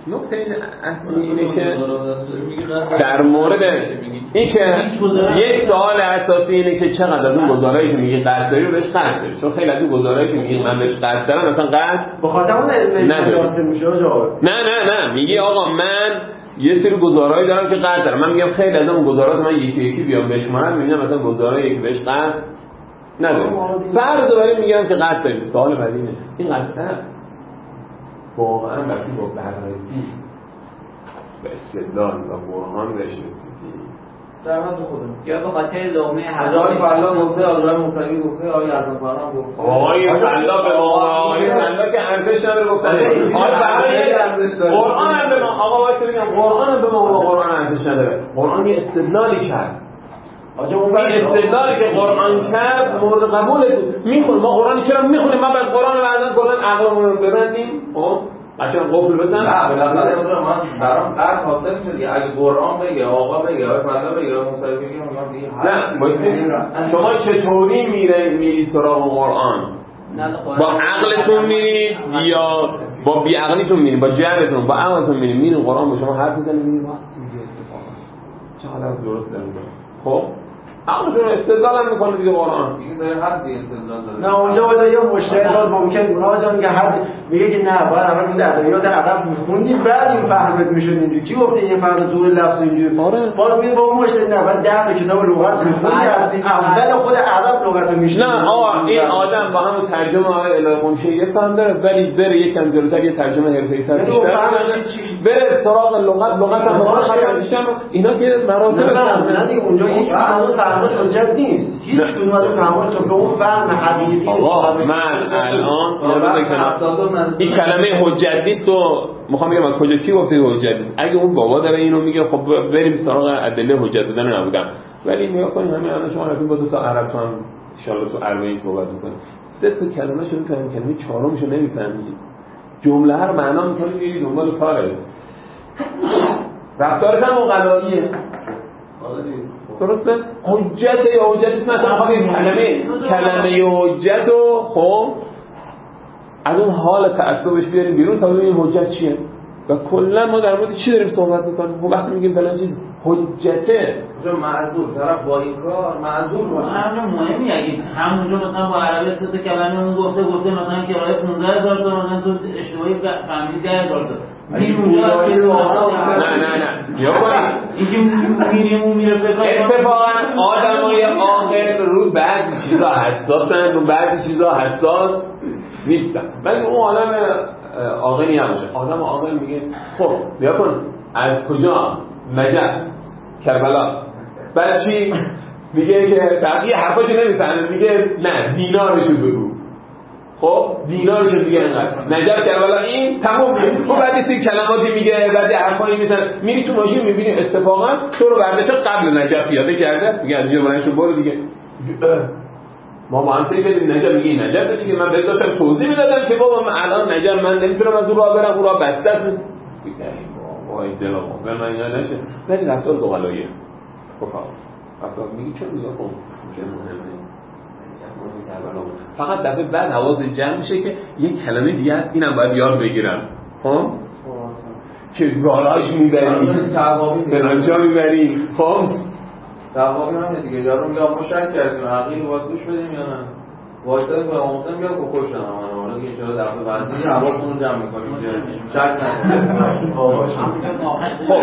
نکته اصلی اینه که در مورد این که یک سوال اساسی اینه که چقدر از اون گزارایی که میگه قرض داری رو بهش قرض داری، چون خیلی از اون گزارایی که میگه من بهش قرض دارم مثلا قرض به خاطر اون علم میشه جواب. نه نه نه میگه آقا من یه سری گزارایی دارم که قرض دارم، من میگم خیلی از اون گزارات من یکی یکی بیام بشمارم میبینم مثلا گزارایی که بهش قرض نداره، فرض رو برای میگم که قرض داریم. سوال بعدی اینه این قرض واقعا وقتی با بررسی به استدلال و برهان بهش رسیدی در حد خودم یا به خاطر لقمه حلال فلا گفته، آقای موسوی گفته، آقای اعظم فرام گفته، آقای فلا به ما آقای فلا که ارزش نداره گفتن آقای فلا قرآن هم به ما آقا واسه بگم قرآن هم به ما قرآن ارزش نداره. قرآن یه استدلالی کرد، این استدلالی که قرآن کرد مورد قبول بود. میخونیم ما قرآن چرا میخونیم؟ ما بعد قرآن بعدن کلا عقلمون رو ببندیم خب عشان قفل بزن. نه بالاخره من برام قرض حاصل میشه. اگه قرآن بگه، آقا بگه، آقا فضا بگه، آقا موسی بگه، ما دیگه نه شما چطوری میره میرید سراغ قرآن؟ با عقلتون میرید یا با بی عقلیتون میرید؟ با جهلتون با عقلتون میرید میرید قرآن با شما حرف میزنید میگید واسه میگه اتفاقا چقدر درسته میگه. خب عقلتون استدلال هم میکنه دیگه قرآن دیگه داره حد استدلال داره. نه اونجا باید یه مشکل ممکن اونها جان که حد میگه که نه باید اول بود ادبیات ادب میخوندی بعد این فهمت میشد اینجوری. کی گفته این فهمت دور لفظ اینجوری؟ آره باز میگه با اون مشکل نه بعد ده تا کتاب لغت میخوندی اول خود ادب لغت میشه. نه آقا این آدم با همون ترجمه آقای الهی قمشه یه فهم داره ولی بره یکم جلوتر یه ترجمه حرفه‌ای‌تر بیشتر بره سراغ لغت لغت هم مثلا اینا که مراتب نه دیگه اونجا هیچ قانون فهمت حجت نیست. هیچ کدوم از اون فهمت تو به اون فهم حقیقی آقا من الان این کلمه حجت نیست و میخوام بگم از کجا کی گفته حجت نیست؟ اگه اون بابا داره اینو میگه خب بریم سراغ ادله حجت بودن نبودم. ولی نگاه کنید همین الان شما رفتین با دو تا عرب تو هم ان شاء الله تو عربی صحبت میکنید سه تا کلمه شو میفهمید کلمه چهارمشو نمیفهمید جمله هر معنا میکنید میری دنبال کارت رفتارت هم مقلاییه درسته؟ حجت یا حجت نیست مثلا خواهد این کلمه کلمه حجت رو خب از اون حال تعصبش بیاریم بیرون تا ببینیم حجت چیه و کلا ما در مورد چی داریم صحبت میکنیم. خب وقتی میگیم فلان چیز حجته چون معذور طرف با این کار معذور باشه. همون مهمی اگه همونجا مثلا با عربی سه تا کلمه اون گفته گفته مثلا کرایه پانزده هزار تومان مثلا تو اشتباهی فهمیدی ده هزار تومان نه نه نه یا کنید اینکه میریم اون میره فکر اتفاقا آدمای عاقل رو بعضی چیزا حساسن رو بعضی چیزا حساس نیستن. ولی اون آدم عاقلی نباشه. آدم عاقل میگه خب بیا کن از کجا نجف کربلا بعد چی میگه که بقیه حرفاشو نمیفهمه میگه نه دینارشو بگو. خب دینارشو دیگه انقدر نجف کربلا این تموم میشه. خب بعد این کلماتی میگه بعد حرفایی میزنه میری تو ماشین میبینی اتفاقا تو رو برداشت قبل نجف پیاده کرده میگه از اینجا بلندشو برو دیگه ما با هم تایی بدیم نجف میگه نجف دیگه من بهت داشتم توضیح میدادم که بابا من الان نجف من نمیتونم از اون راه برم اون راه بسته است وای دلم به من اینا نشه ولی رفتار دوغلاییه. خب رفتار میگی چه میگه خب که مهمه فقط دفعه بعد حواس جمع میشه که یک کلمه دیگه هست اینم باید یاد بگیرم خب که گاراژ میبری فلانجا میبری خب دعوامی همینه دیگه یارو میگه ما شک کردیم عقیل باید گوش بدیم یا نه واسه به محسن بیاد که کشتن من حالا دیگه چرا دفعه بعدی حواستون رو جمع میکنیم شک نکنیم خب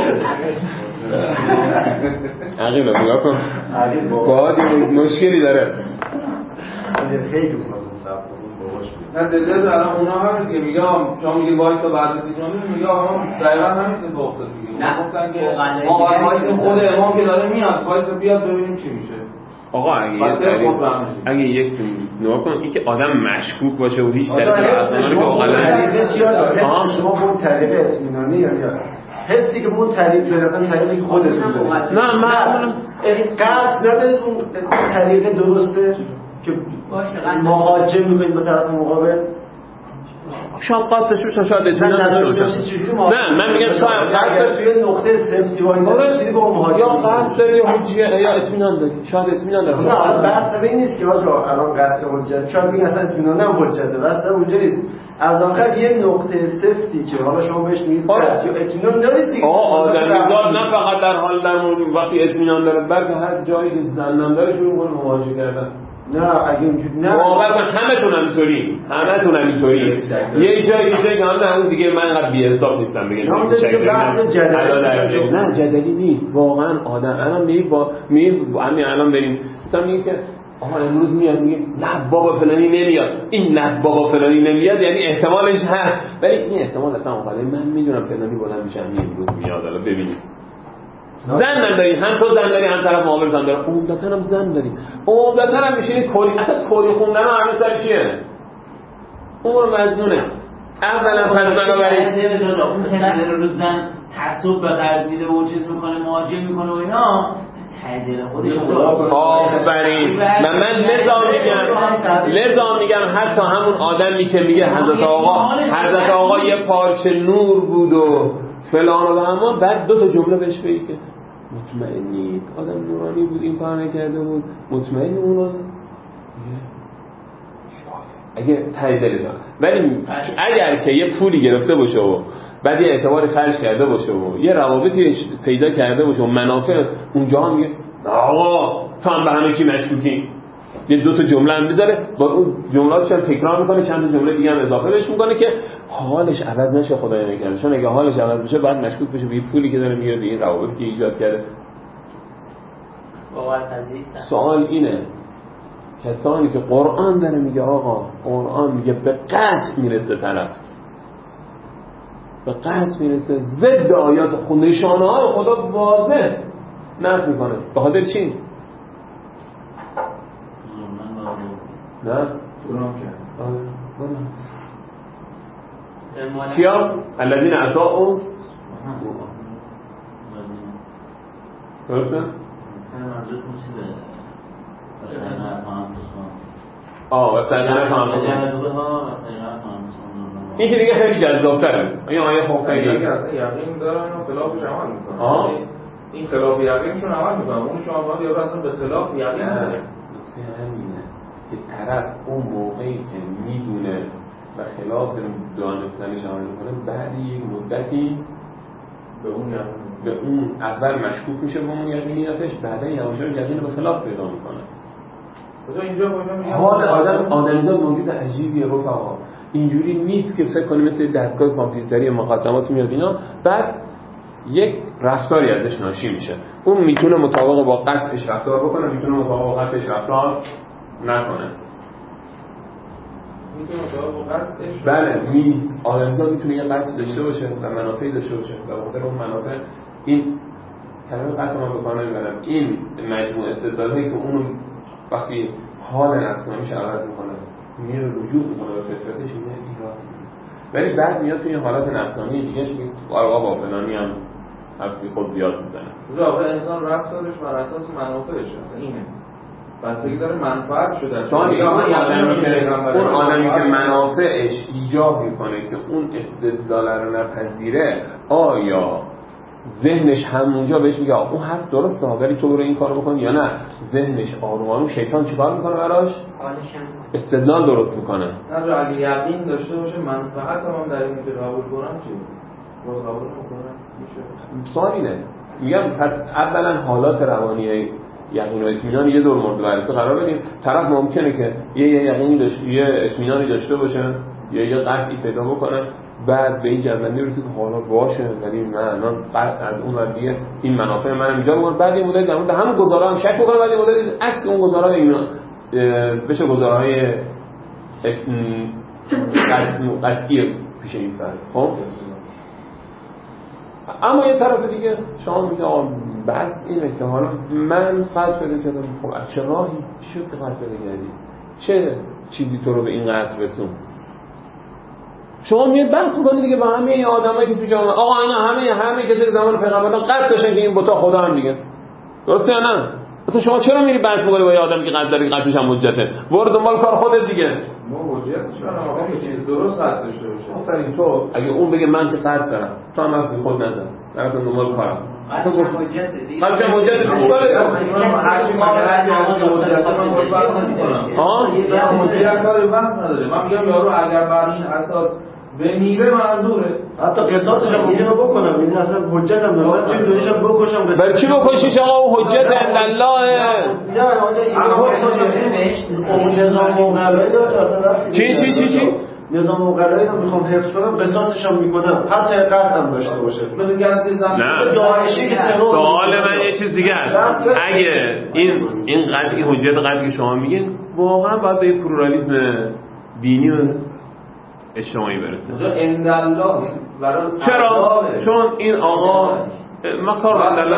عقیل رو نگاه کن باید مشکلی داره خیلی نه جدید الان اونا همین دیگه میگه شما میگید وایسا بررسی کنید میگه آقا دقیقاً همین اتفاق افتاد دیگه گفتن که ما وایس خود امام که داره میاد وایسا بیاد ببینیم چی میشه. آقا اگه اگه یک نگاه کن این که آدم مشکوک باشه و هیچ دلیلی نداره که واقعا شما اون طریق اطمینانی یا حسی که اون طریق بدن طریقی که خودتون دارید نه من قصد ندارید اون طریق درسته که مهاجم میکنید به طرف مقابل شاید قطعش بشه، شاید اطمینان داشته باشه. نه من میگم شاید قطعش توی نقطه سفتی وای چیزی با مهاجم یا قطع داری یا حجیه یا اطمینان داری، شاید اطمینان داری. نه بحث به این نیست که آقا الان قطع حجت، شاید بگین اصلا اطمینان هم حجته، بس اونجا نیست. از آخر یه نقطه سفتی که حالا شما بهش میگید قطع یا اطمینان دارید دیگه. آقا آدمیزاد نه فقط در حال در وقتی اطمینان داره، بلکه هر جایی که زندان داره شروع کنه مواجهه کردن. نه اگه اینجوری نه باور کن همتون همینطوری، همتون همینطوری. یه جایی دیگه که اون دیگه من انقدر بی‌حساب نیستم بگم نه جدلی نیست واقعا. آدم الان میگه با میگه همین الان بریم مثلا میگه که آها امروز میاد میگه نه بابا فلانی نمیاد، این نه بابا فلانی نمیاد یعنی احتمالش هست، ولی این احتمال اصلا اونقدر من میدونم فلانی بلند میشه امروز میاد. حالا ببینید زن نداری، هم تو زن داری هم طرف مقابل زن داره، عمدتاً هم زن داری، عمدتاً هم میشینی کلی اصلا کلی خوندن و همه سر چیه؟ اون مجنونه. اولا پس بنابراین اون تنه رو زن تعصب به قلب میده و چیز میکنه مهاجم میکنه و اینا ته دل خودش آفرین. من من لذا میگم لذا میگم حتی همون آدمی که میگه حضرت آقا حضرت آقا یه پارچه نور بود و فلان و همان، بعد دو تا جمله بهش بگی که مطمئنی آدم نورانی بود این کار نکرده بود، مطمئنی اونو اگه ته دل داره. ولی اگر که یه پولی گرفته باشه و بعد یه اعتبار خرج کرده باشه و یه روابطی پیدا کرده باشه و منافع اونجا هم میگه آقا تو هم به همه چی مشکوکی، یه دو تا جمله هم میذاره با اون جملاتش هم تکرار میکنه، چند تا جمله دیگه هم اضافه بهش میکنه که حالش عوض نشه خدای نکرده. چون اگه حالش عوض بشه بعد مشکوک بشه به این پولی که داره میگیره، به این روابطی که ایجاد کرده. سوال اینه کسانی که قرآن داره میگه آقا قرآن میگه به قطع میرسه طرف، به قطع میرسه، ضد آیات خود نشانه های خدا واضح نفی میکنه. به خاطر چی؟ نه؟ گناه کرد. کیا؟ الذین اساءوا درسته؟ آه وستجنب هم این که دیگه خیلی جذاب‌تره. این آیه خوب خیلی یقین دارن و خلافش عمل میکنن. این خلاف یقینشون عمل میکنن. اون شما باید یا اصلا به خلاف یقین داره. همینه که طرف اون موقعی که میدونه و خلاف دانستنش عمل میکنه، بعد یک مدتی به اون یقین به اون اول مشکوک میشه به اون یقینیاتش، بعدا یواشاش یقین به خلاف پیدا میکنه. حال آدم آدمیزاد موجود عجیبیه رفقا. اینجوری نیست که فکر کنیم مثل دستگاه کامپیوتری مقدمات میاد اینا، بعد یک رفتاری ازش ناشی میشه. اون میتونه مطابق با قطعش رفتار بکنه، میتونه مطابق با قطعش رفتار نکنه. میتونه مطابق با قطعش بله می آدمیزاد میتونه یه قطع داشته باشه و منافعی داشته باشه و بخاطر اون منافع این کلمه قطع ما بکنه برم این مجموع استدلالایی که اون وقتی حال نفسانیش عوض میکنه میره رجوع میکنه به فطرتش، میگه این راست میگه، ولی بعد میاد توی حالت نفسانی دیگه میگه آقا با فلانی هم حرفی خود زیاد میزنه. آقا انسان رفتارش بر اساس منافعش اصلا اینه. بستگی داره منفعت شده. شما میگه اون آدمی که اون آدمی که منافعش ایجاب میکنه که اون استدلال رو نپذیره، آیا ذهنش همونجا بهش میگه اون حرف درسته ولی تو برو این کارو بکن یا نه؟ ذهنش آروم آروم شیطان چیکار میکنه براش؟ استدلال درست میکنه. نه اگه یقین داشته باشه منفعت هم در این که قبول کنم چی؟ باز قبول نکنم میشه. سوال اینه میگم پس اولا حالات روانی یقین و اطمینان یه دور مورد بررسی قرار بدیم. طرف ممکنه که یه یقینی داشته یه اطمینانی داشته باشه یا یه قطعی پیدا بکنه، بعد به این جنبندی برسه که حالا باشه ولی من الان از اون ور دیگه این منافع منم اینجا میگم، بعد این مدل در مورد همون گزاره هم شک بکنه، ولی مدل عکس اون گزاره اینا بشه گزارهای قطعی پیش این فرد. خب اما یه طرف دیگه شما میگه آقا بس اینه که حالا من قطع پیدا کردم، خب از چه راهی چی شد که قطع پیدا کردی؟ چه چیزی تو رو به این قطع رسون؟ شما میاد بحث می‌کنید دیگه با همه این آدمایی که تو جامعه آقا اینا همه همه کسی که زمان پیغمبران قطع داشتن که این بتا خدا هم دیگه درسته یا نه؟ مثلا شما چرا میری بحث می‌کنی با یه آدمی که قطع داره قطعش هم حجته؟ برو دنبال کار خودت دیگه. ما حجتش برای آقا یه چیز درست حد داشته باشه. آفرین. تو اگه اون بگه من که قرض دارم تو هم حرفی خود نزن براتون دنبال کارم اصلا حجت دیگه خالص حجت پیش داره هر چی ما هر چی حجت من باید بحث نمی‌کنم. ها حجت کاری بحث نداره. من میگم یارو اگر بر این اساس بمیره معذوره. حتی قصاصش هم ممکنه بکنم، یعنی اصلا حجت هم نمیاد توی دنیاش هم بکشم. برای چی بکشیش آقا؟ اون حجت عند الله. نه آقا این نظام مقرری داره اصلا. چی چی چی چی؟ نظام مقرری رو میخوام حفظ کنم، قصاصش هم میکنم حتی قتل هم داشته باشه. نه سوال من یه چیز دیگه است. اگه این این قضیه این حجت قضیه که شما میگین واقعا باید به پلورالیسم دینی و اجتماعی برسه. عند الله چرا؟ چون این آقا ما کار عند الله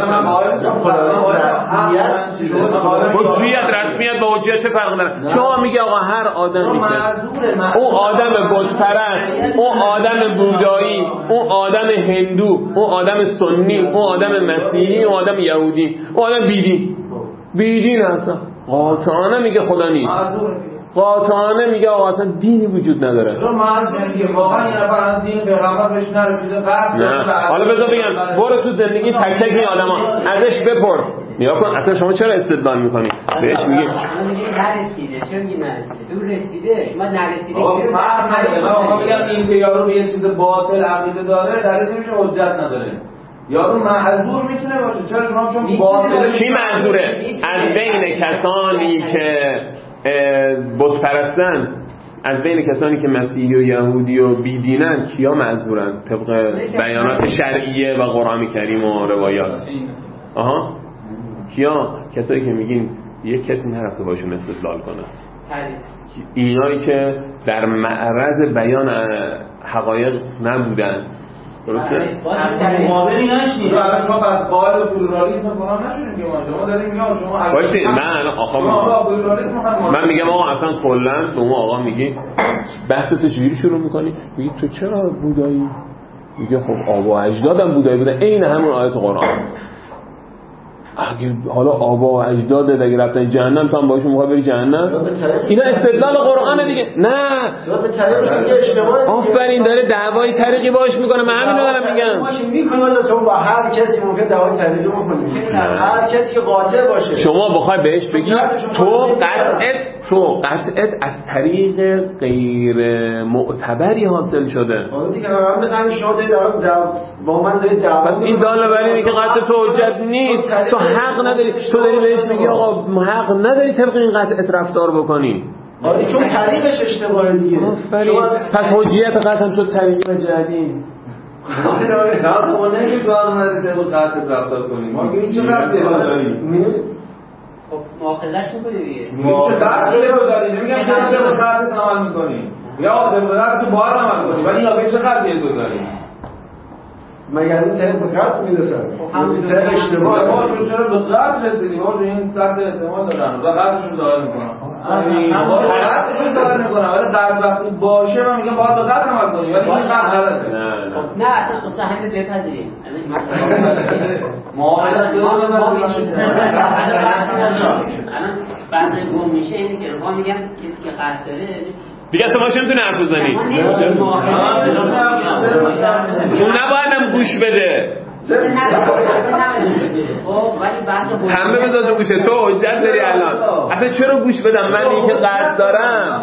حجیت رسمیت با حجیت چه فرق داره؟ شما میگه آقا هر آدمی که اون آدم بت پرست، اون آدم بودایی، اون آدم هندو، اون آدم سنی، اون آدم مسیحی، اون آدم یهودی، اون آدم بیدین بیدین اصلا قاطعانه میگه خدا نیست، قاطعانه میگه آقا اصلا دینی وجود نداره. چون من میگم واقعا یه نفر از دین پیغمبر بهش نرسیده قصد نه حالا بذار بگم برو تو زندگی تک تک این آدما ازش بپرس نگاه کن اصلا شما چرا استدلال میکنی؟ بهش میگی میگه نرسیده، چرا میگه نرسیده؟ تو رسیده، شما نرسیده. آقا فرق نداره. من آقا میگم این که یارو به یه چیز باطل عقیده داره دلیل نمیشه حجت نداره. یارو معذور میتونه باشه. چرا شما چون باطل چی معذوره؟ از بین کسانی که بت پرستن، از بین کسانی که مسیحی و یهودی و بیدینن کیا معذورن طبق بیانات شرعیه و قرآن کریم و روایات؟ آها کیا؟ کسایی که میگین یک کسی نرفته باشون استدلال کنه، اینایی که در معرض بیان حقایق نبودن. درسته؟ مقابلی نشید. الان شما پس قائل پلورالیسم قرآن نشونیم که ما شما داریم میگم شما وایسی من آقا من میگم آقا اصلا کلا به اون آقا میگی بحث تو چجوری شروع میکنی؟ میگی تو چرا بودایی؟ میگه خب آبا و اجدادم بودایی بودن عین همون آیت قرآن. اگه حالا آبا و اجداد اگه رفتن جهنم تو هم باشون میخوای بری جهنم؟ اینا استدلال قرآنه دیگه. نه به طریقش میگه اشتباهه. آفرین داره دعوای طریقی باش میکنه. من همین رو دارم میگم. باشه میکنه تو با هر کسی ممکن دعوای طریقی بکنی. هر کسی که قاطع باشه شما بخوای بهش بگی تو قطعت تو قطعت از طریق غیر معتبری حاصل شده. آره دیگه من مثلا شده دارم با من داره دعوا. پس این داله بر اینه که قطع تو حجت نیست. تو حق نداری. تو داری بهش میگی آقا حق نداری طبق این قطعت رفتار بکنی. آره چون طریقش اشتباهه دیگه. شما پس حجیت قطع هم شد طریق جدید. آره نه ما نمیگیم قانون نداره طبق قطعت رفتار کنیم. ما میگیم چه ربطی داریم؟ خب مؤاخذش میکنی دیگه. میگیم چه قطعی رو داری؟ نمیگم چه طبق قطعت عمل میکنی. یا طبق قطعت تو باید عمل کنی ولی یا به چه قطعی رو داری؟ مگر این طریق به قطع میرسن؟ همین طریق اشتباه. ما چرا به قطع رسیدیم؟ ما این سطح احتمال دارن و قطعشون ظاهر میکنن. ما قطعشون ظاهر میکنن ولی قطع وقتی باشه من میگم باید به قطع عمل کنی ولی این قطع غلطه. نه نه اصلا اصلا همین بپذیریم. معامله داره ما میگیم الان بعد گم میشه اینی که ما میگم کسی که قطع داره دیگه اصلا باشه نمیتونه حرف بزنی. اون نباید هم گوش بده. همه بذار تو گوشه. تو حجت داری الان اصلا چرا گوش بدم؟ من این که قرض دارم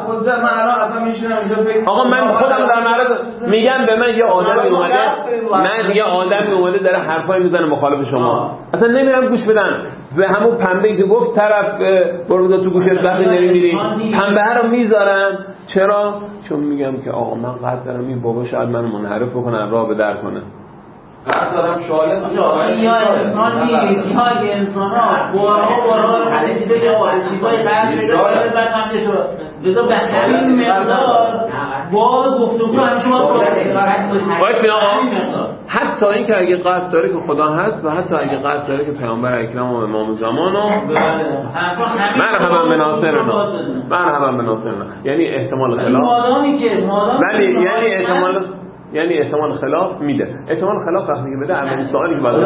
آقا من خودم در معرض میگم به من یه آدمی اومده من یه آدمی اومده داره حرفای میزنه مخالف شما اصلا نمیرم گوش بدم. به همون پنبه‌ای که گفت طرف برو بذار تو گوشت وقتی نری میری پنبه رو میذارم. چرا؟ چون میگم که آقا من قصد دارم این بابا شاید منو منحرف بکنه راه به در کنه. قصد دارم شاید یا انسان نیست یا انسان ها بارها بارها حالی دیده یا چیزای قرد شاید بعد هم نشو بذار به همین مقدار باز گفتگو همیشه باز باید می آقا حتی این که اگه قصد داره که خدا هست و حتی اگه قصد داره که پیامبر اکرم و امام زمانو مرحبا به ناصرنا مرحبا به ناصرنا یعنی احتمال خلاف مادامی که مادامی ولی یعنی احتمال یعنی احتمال خلاف میده. احتمال خلاف وقتی که بده اولین سوالی که باید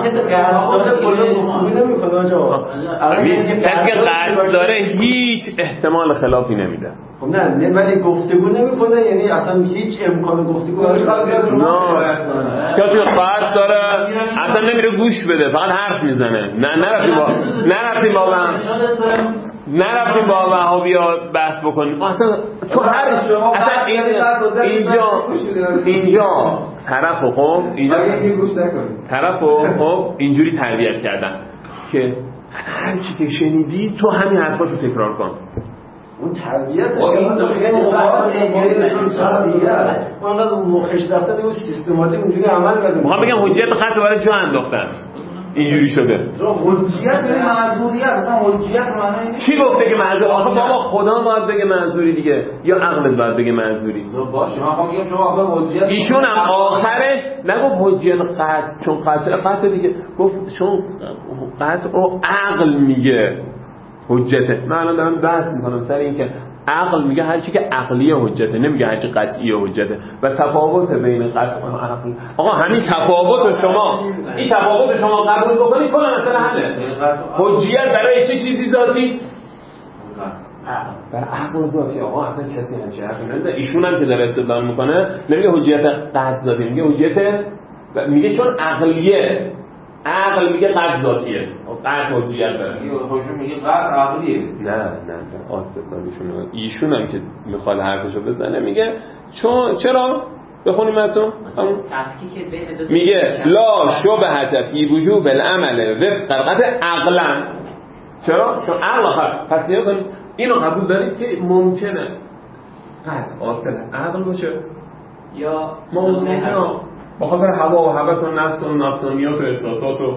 کسی که قطع داره هیچ احتمال خلافی نمیده. خب نه نه ولی گفتگو نمیکنه، یعنی اصلا هیچ امکان گفتگو نداره. نه کسی قطع داره اصلا نمیره گوش بده، فقط حرف میزنه. نه نرفتیم با نرفتیم با نرفتیم با وهابی‌ها بحث بکنیم. اصلا تو هر اصلا اینجا اینجا طرفو خب اینجا طرفو خب اینجوری تربیت کردن که هر چی که شنیدی تو همین حرفا رو تکرار کن. اون تربیتش خیلی واقعا ما انقدر مخش رفتن اون سیستماتیک اونجوری عمل کردیم. میخوام بگم حجیت قطع برای جا انداختن اینجوری شده. حجیت به معذوریت، مثلا حجیت معنی نیست. کی گفته که معذور؟ آخه بابا خدا باید بگه معذوری دیگه یا عقلت باید بگه معذوری؟ باشه من میخوام بگم شما آخه حجیت ایشون هم آخرش نگفت حجیت قطع، چون قطع قطع دیگه گفت چون قطع رو عقل میگه حجته. من الان دارم بحث میکنم سر این که عقل میگه هر چی که عقلی حجته، نمیگه هر چی قطعی حجته. و تفاوت بین قطع و عقل، آقا همین تفاوت شما این تفاوت شما قبول بکنید کلا مثلا حله. حجیت برای چه چیزی ذاتی است؟ برای عقل ذاتی. آقا اصلا کسی همچین حرفی نمیزنه. ایشون هم که داره استدلال میکنه نمیگه حجیت قطع ذاتی، میگه حجیت، میگه چون عقلیه، عقل میگه قطع ذاتیه، قطع حجیت داره. ایشون میگه قطع عقلیه. نه نه نه آستدلالیشون ایشون هم که میخواد حرفشو بزنه میگه چون چرا بخونیم متن میگه لا شبهه فی وجوب العمل وفق قطع عقلا. چرا؟ چون عقل آخر. پس نیا کنید اینو قبول دارید که ممکنه قطع حاصل عقل باشه یا ممکنه بخاطر هوا و هوس و نفس و نفسانیات و احساسات و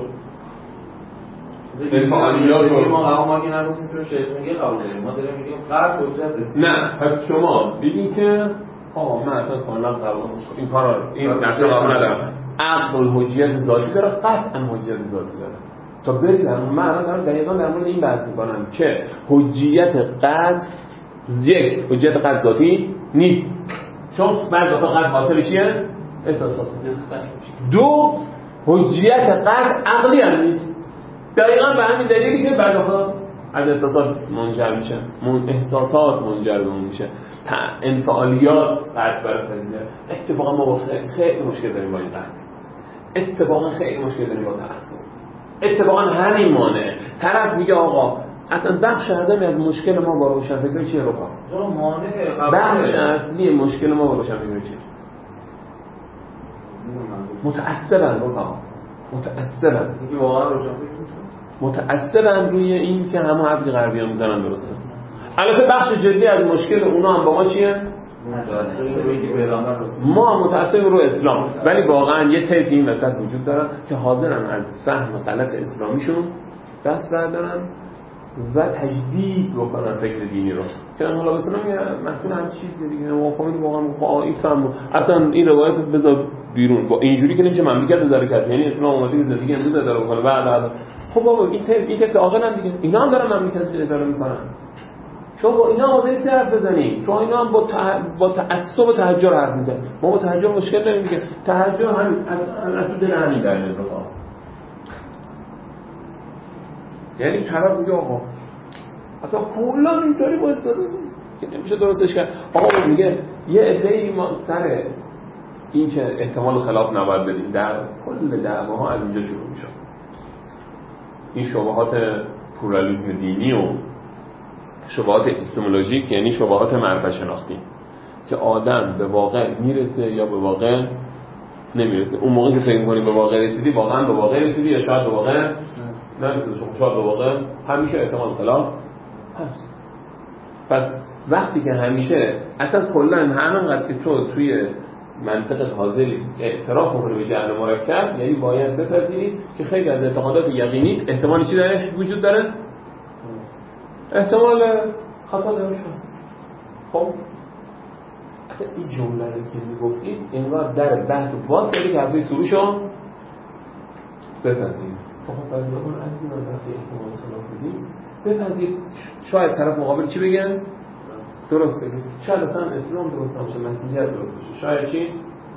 انفعالیات و ما ما که نگفتیم چون شیخ میگه قبول داریم، ما داریم میگیم قطع حجت. نه پس شما بگین که آقا من اصلا کاملا قبول این کارا این اصلا قبول ندارم. عقل حجیت ذاتی داره، قطعا حجیت ذاتی داره. تا برید در من الان دارم دقیقاً در مورد این بحث میکنم که حجیت قطع یک حجیت قطع ذاتی نیست، چون بعضی وقتا قطع حاصل چیه؟ احساسات. دو حجیت قطع عقلی هم نیست، دقیقاً به همین دلیلی که بعضی وقتا از احساسات منجر میشه، من احساسات منجر به اون میشه، انفعالیات قطع برپذیره. اتفاقا ما با خیلی مشکل داریم با این قطع، اتفاقا خیلی مشکل داریم با تعصب. اتفاقا همین مانعه. طرف میگه آقا اصلا بخش عدمی از مشکل ما با روشنفکری چیه؟ رفا بخش اصلی مشکل ما با روشنفکری چیه؟ متأثرن رفا متأثرن میگه واقعا روشنفکر متأثرن روی این که همه حرفی غربی‌ها میزنن درسته. البته بخش جدی از مشکل اونا هم با ما چیه؟ ما متأثر رو اسلام، ولی واقعا یه طیف این وسط وجود دارن که حاضرن از فهم غلط اسلامیشون دست بردارن و تجدید بکنن فکر دینی رو. که حالا مثلا میگن مسئول هم چیزی دیگه واقعا واقعا این فهم اصلا این روایت بذار بیرون، با اینجوری که نمیشه مملکت بذاره کرد، یعنی اسلام اومده که زندگی امروز داره بکنه بعد بعد خب بابا این طیف این طیف عاقلن دیگه، اینا هم دارن مملکت اداره میکنن. چون با اینا حاضر نیست حرف بزنیم، چون اینا هم با تع... با تعصب و تهجر حرف میزنن. ما با تهجر مشکل داریم دیگه، تهجر همین از از تو دل همین در میاد. یعنی طرف میگه آقا اصلا کلا اینطوری باید داده که نمیشه درستش کرد. آقا میگه یه عده‌ای ما سر این که احتمال خلاف نباید بدیم، در کل دعواها از اینجا شروع میشه. این شبهات پورالیسم دینی و شبهات اپیستمولوژیک، یعنی شبهات معرفت شناختی که آدم به واقع میرسه یا به واقع نمیرسه. اون موقع که فکر می‌کنی به واقع رسیدی، واقعا به واقع رسیدی یا شاید به واقع نرسیدی، چون شاید به واقع همیشه احتمال خلاف هست. پس وقتی که همیشه اصلا کلا همینقدر که تو توی منطق حاضری اعتراف کنی به جهل مرکب، یعنی باید بپذیری که خیلی از اعتقادات یقینی احتمالی چی درش وجود داره؟ احتمال خطا درش هست. خب اصلا این جمله رو که میگفتید انگار در بحث باز کردی که حرفی سروشو بپذیرید. خب پس بگون عزیزی من وقتی احتمال خلاف بدیم بپذیرید. شاید طرف مقابل چی بگن؟ درست بگید. شاید اصلا اسلام درست نباشه، مسیحیت درست باشه، شاید چی؟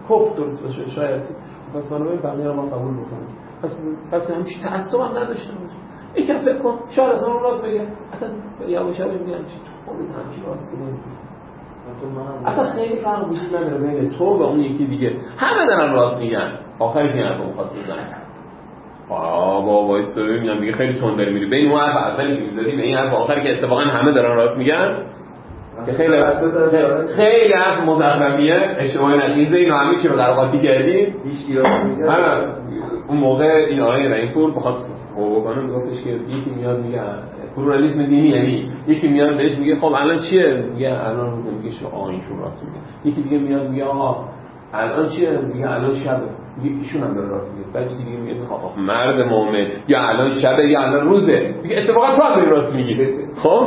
پف درست باشه شاید پس منو بقیه رو ما قبول بکنیم پس پس همچین تعصب هم نداشته باشه یکم فکر کن شاید اصلا اون راست بگه اصلا یواش یواش میگم چی تو خودت همچین راستی نمیگی اصلا خیلی فرق وجود نداره بین تو و اون یکی دیگه همه دارن راست میگن آخرش این حرفو می‌خواست بزنه آ با وایسوی میگم دیگه خیلی تند داره میری بین اون حرف اولی که می‌زدی به این حرف آخری که اتفاقا همه دارن راست میگن که خیلی خیلی حرف مزخرفیه اشتباه نقیزه اینو همه چی رو قرقاتی کردی هیچ ایراد میگه اون موقع این آقای رئیس‌پور بخواست حقوق‌قانون میگفتش که یکی میاد میگه پلورالیسم دینی یعنی یکی میاد بهش میگه خب الان چیه میگه الان روز میگه شو آینشون راست میگه یکی دیگه میاد میگه آها الان چیه میگه الان شبه میگه ایشون هم داره راست میگه بعد یکی دیگه میگه خب مرد مومن یا الان شبه یا الان روزه میگه اتفاقا تو هم داری راست میگی خب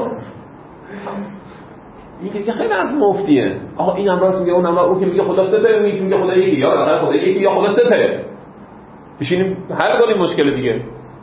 میگه که خیلی حرف مفتیه آها این هم راست میگه اون هم اون که میگه خدا ستاره میگه میگه خدا یکی یا خدا یکی یا خدا ستاره بشینیم حل کنیم مشکل دیگه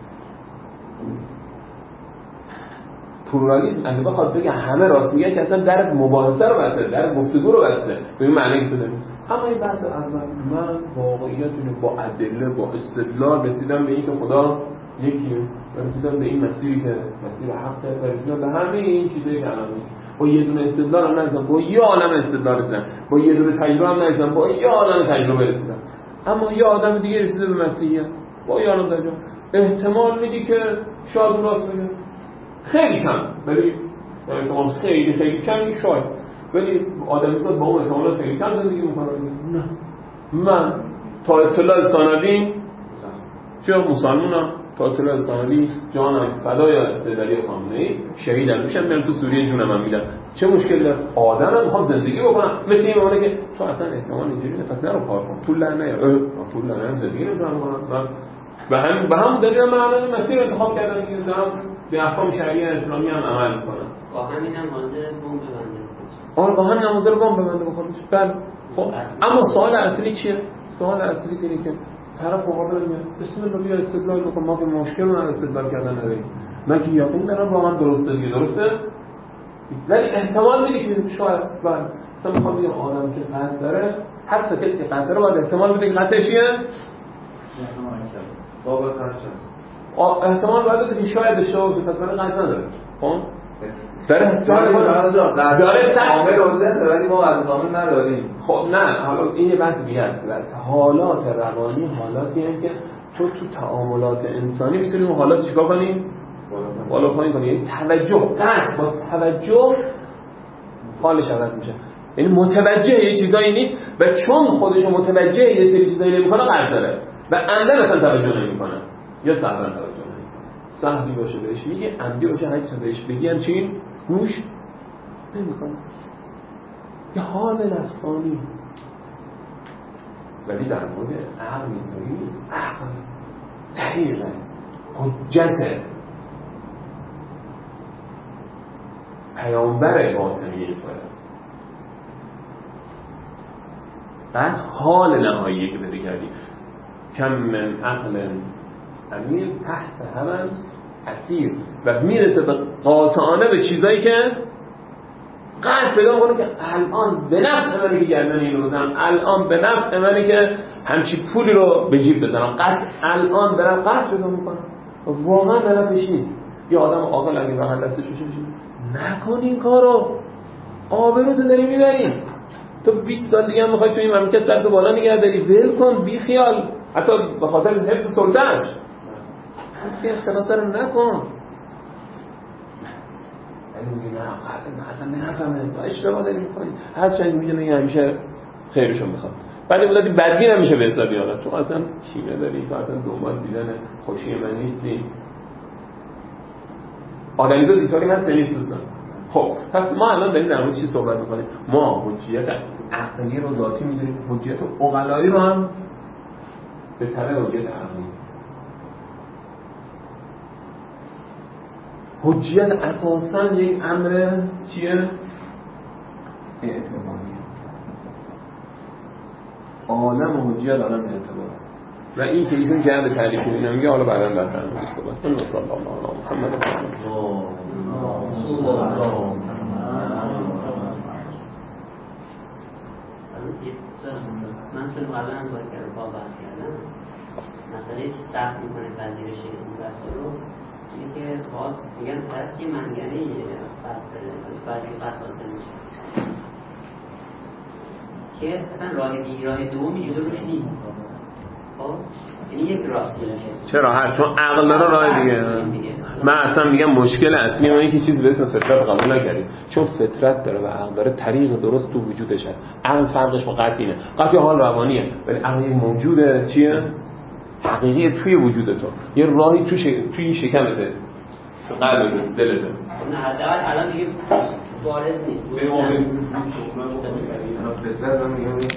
پلورالیسم اگه بخواد بگه همه راست میگن که اصلا در مباحثه رو بسته در گفتگو رو بسته به این معنی که تو داریم اما این بحث اول من واقعیت اینو با ادله با استدلال رسیدم به این که خدا یکیه و رسیدم به این مسیری که مسیر حقه و رسیدم به همه این چیزایی که الان میگم با یه دونه استدلال هم نرسیدم با یه عالم استدلال رسیدم با یه دونه تجربه هم نرسیدم با یه عالم تجربه رسیدم اما یه آدم دیگه رسیده به مسیحیت با یه عالم تجربه احتمال میدی که شاید راست بگه خیلی کم ولی احتمال خیلی خیلی کم شاید ولی آدمیزاد با اون احتمالات خیلی کم زندگی میکنه نه من تا اطلاع ثانوی چه مسلمانم تا اطلاع ثانوی جانم فدای سیدعلی خامنه‌ای شهیدم میشم میرم تو سوریه جونم هم میدم چه مشکلی داره آدمم میخوام زندگی بکنم مثل این مونه که تو اصلا احتمال اینجوری پس نرو کار کن پول در نیار پول در نیار زندگی نمیتونم بکنم من به هم به هم دلیل من الان مسیر انتخاب کردم دیگه دارم به احکام شرعی اسلامی هم عمل میکنم با همین هم مانده بمب ببنده آره با همین هم مانده رو بمب ببنده بخودش بله خب اما سوال اصلی چیه سوال اصلی اینه که طرف مقابل میاد بسم الله بیا استدلال بکن ما که مشکل رو استدلال کردن نداریم من که یقین دارم واقعا درسته دیگه درسته ولی احتمال میدی که شاید بله مثلا میخوام بگم آدم که قطع داره حتی کسی که قطع داره باید احتمال بده که قطعش چیه بابا هست احتمال باید بده که شاید اشتباه باشه پس من قطع نداره خب داره داره کامل حجته ولی ما از کامل نداریم خب نه حالا این یه بحث دیگه است حالات روانی حالاتی هستند که تو تو تعاملات انسانی میتونی اون حالات چیکار کنی بالا پایین کنی یعنی توجه قطع با توجه حالش عوض میشه یعنی متوجه یه چیزایی نیست و چون خودشو متوجه یه سری چیزایی نمیکنه قطع داره و عمدن اصلا توجه نمیکنه یا سهوا توجه نمیکنه سهوی باشه بهش میگه عمدی باشه هر چیزی بهش بگی هم چی گوش نمیکنه یه حال نفسانی ولی در مورد عقل اینطوری نیست عقل دقیقا حجت پیامبر باطنی باید بعد حال نهایی که پیدا کردی کم من عقل امیر تحت هوس اسیر و میرسه به قاطعانه به چیزایی که قطع پیدا میکنه که الان به نفع منی که گردن این رو بزنم الان به نفع منی که همچی پولی رو به جیب بزنم قطع الان به نفع قطع پیدا میکنم واقعا به نفعش نیست یه آدم عاقل اگه راحت دستش بشه نکن این کارو آبرو تو داری میبری تو بیست سال دیگه هم میخوای تو این مملکت سرتو بالا نگه داری ول کن بی خیال حتی به خاطر حفظ سلطنت این اختلاس رو نکن ولی میگه نه قطعا اصلا به نفهمه تو اشتباه داری میکنی هر چند میدونه این همیشه خیرشو میخواد بعد بودی بدبین هم میشه به حسابی حالا تو اصلا کینه داری تو اصلا دنبال دیدن خوشی من نیستی آدمیزاد اینطوری هست نیست دوستان خب پس ما الان داریم در مورد چی صحبت میکنیم ما حجیت عقلی رو ذاتی میدونیم حجیت عقلایی رو هم به طبع حجیت عقلی حجیت اساساً یک امر چیه؟ اعتباری عالم حجیت عالم اعتبار و این که ایشون جهد تعلیف اینو میگه حالا بعداً در فرمون صحبت کنیم صلی الله علیه محمد و من قبلا هم باید که با بحث کردم مسئله که سخت میکنه پذیرش این بحث رو اینه که باید میگن طرف یه منگنه بعضی قطع حاصل میشه که اصلا راه دیگه راه دومی جلو روش نیست. خب یعنی یک راستی میشه. چرا هست؟ چون عقل داره راه دیگه. من اصلا میگم مشکل اصلی ما اینه که چیزی به اسم فطرت قبول نکردیم، چون فطرت داره و عقل داره طریق درست تو وجودش هست. عقل فرقش با قطع اینه، قطع حال روانیه، ولی عقل یک موجوده چیه؟ حقیقیه توی وجود تو، یه راهی توی ش... توی شکمته، تو قلبت، دلت. نه حداقل الان دیگه وارد نیست. به ما فطرت رو میگم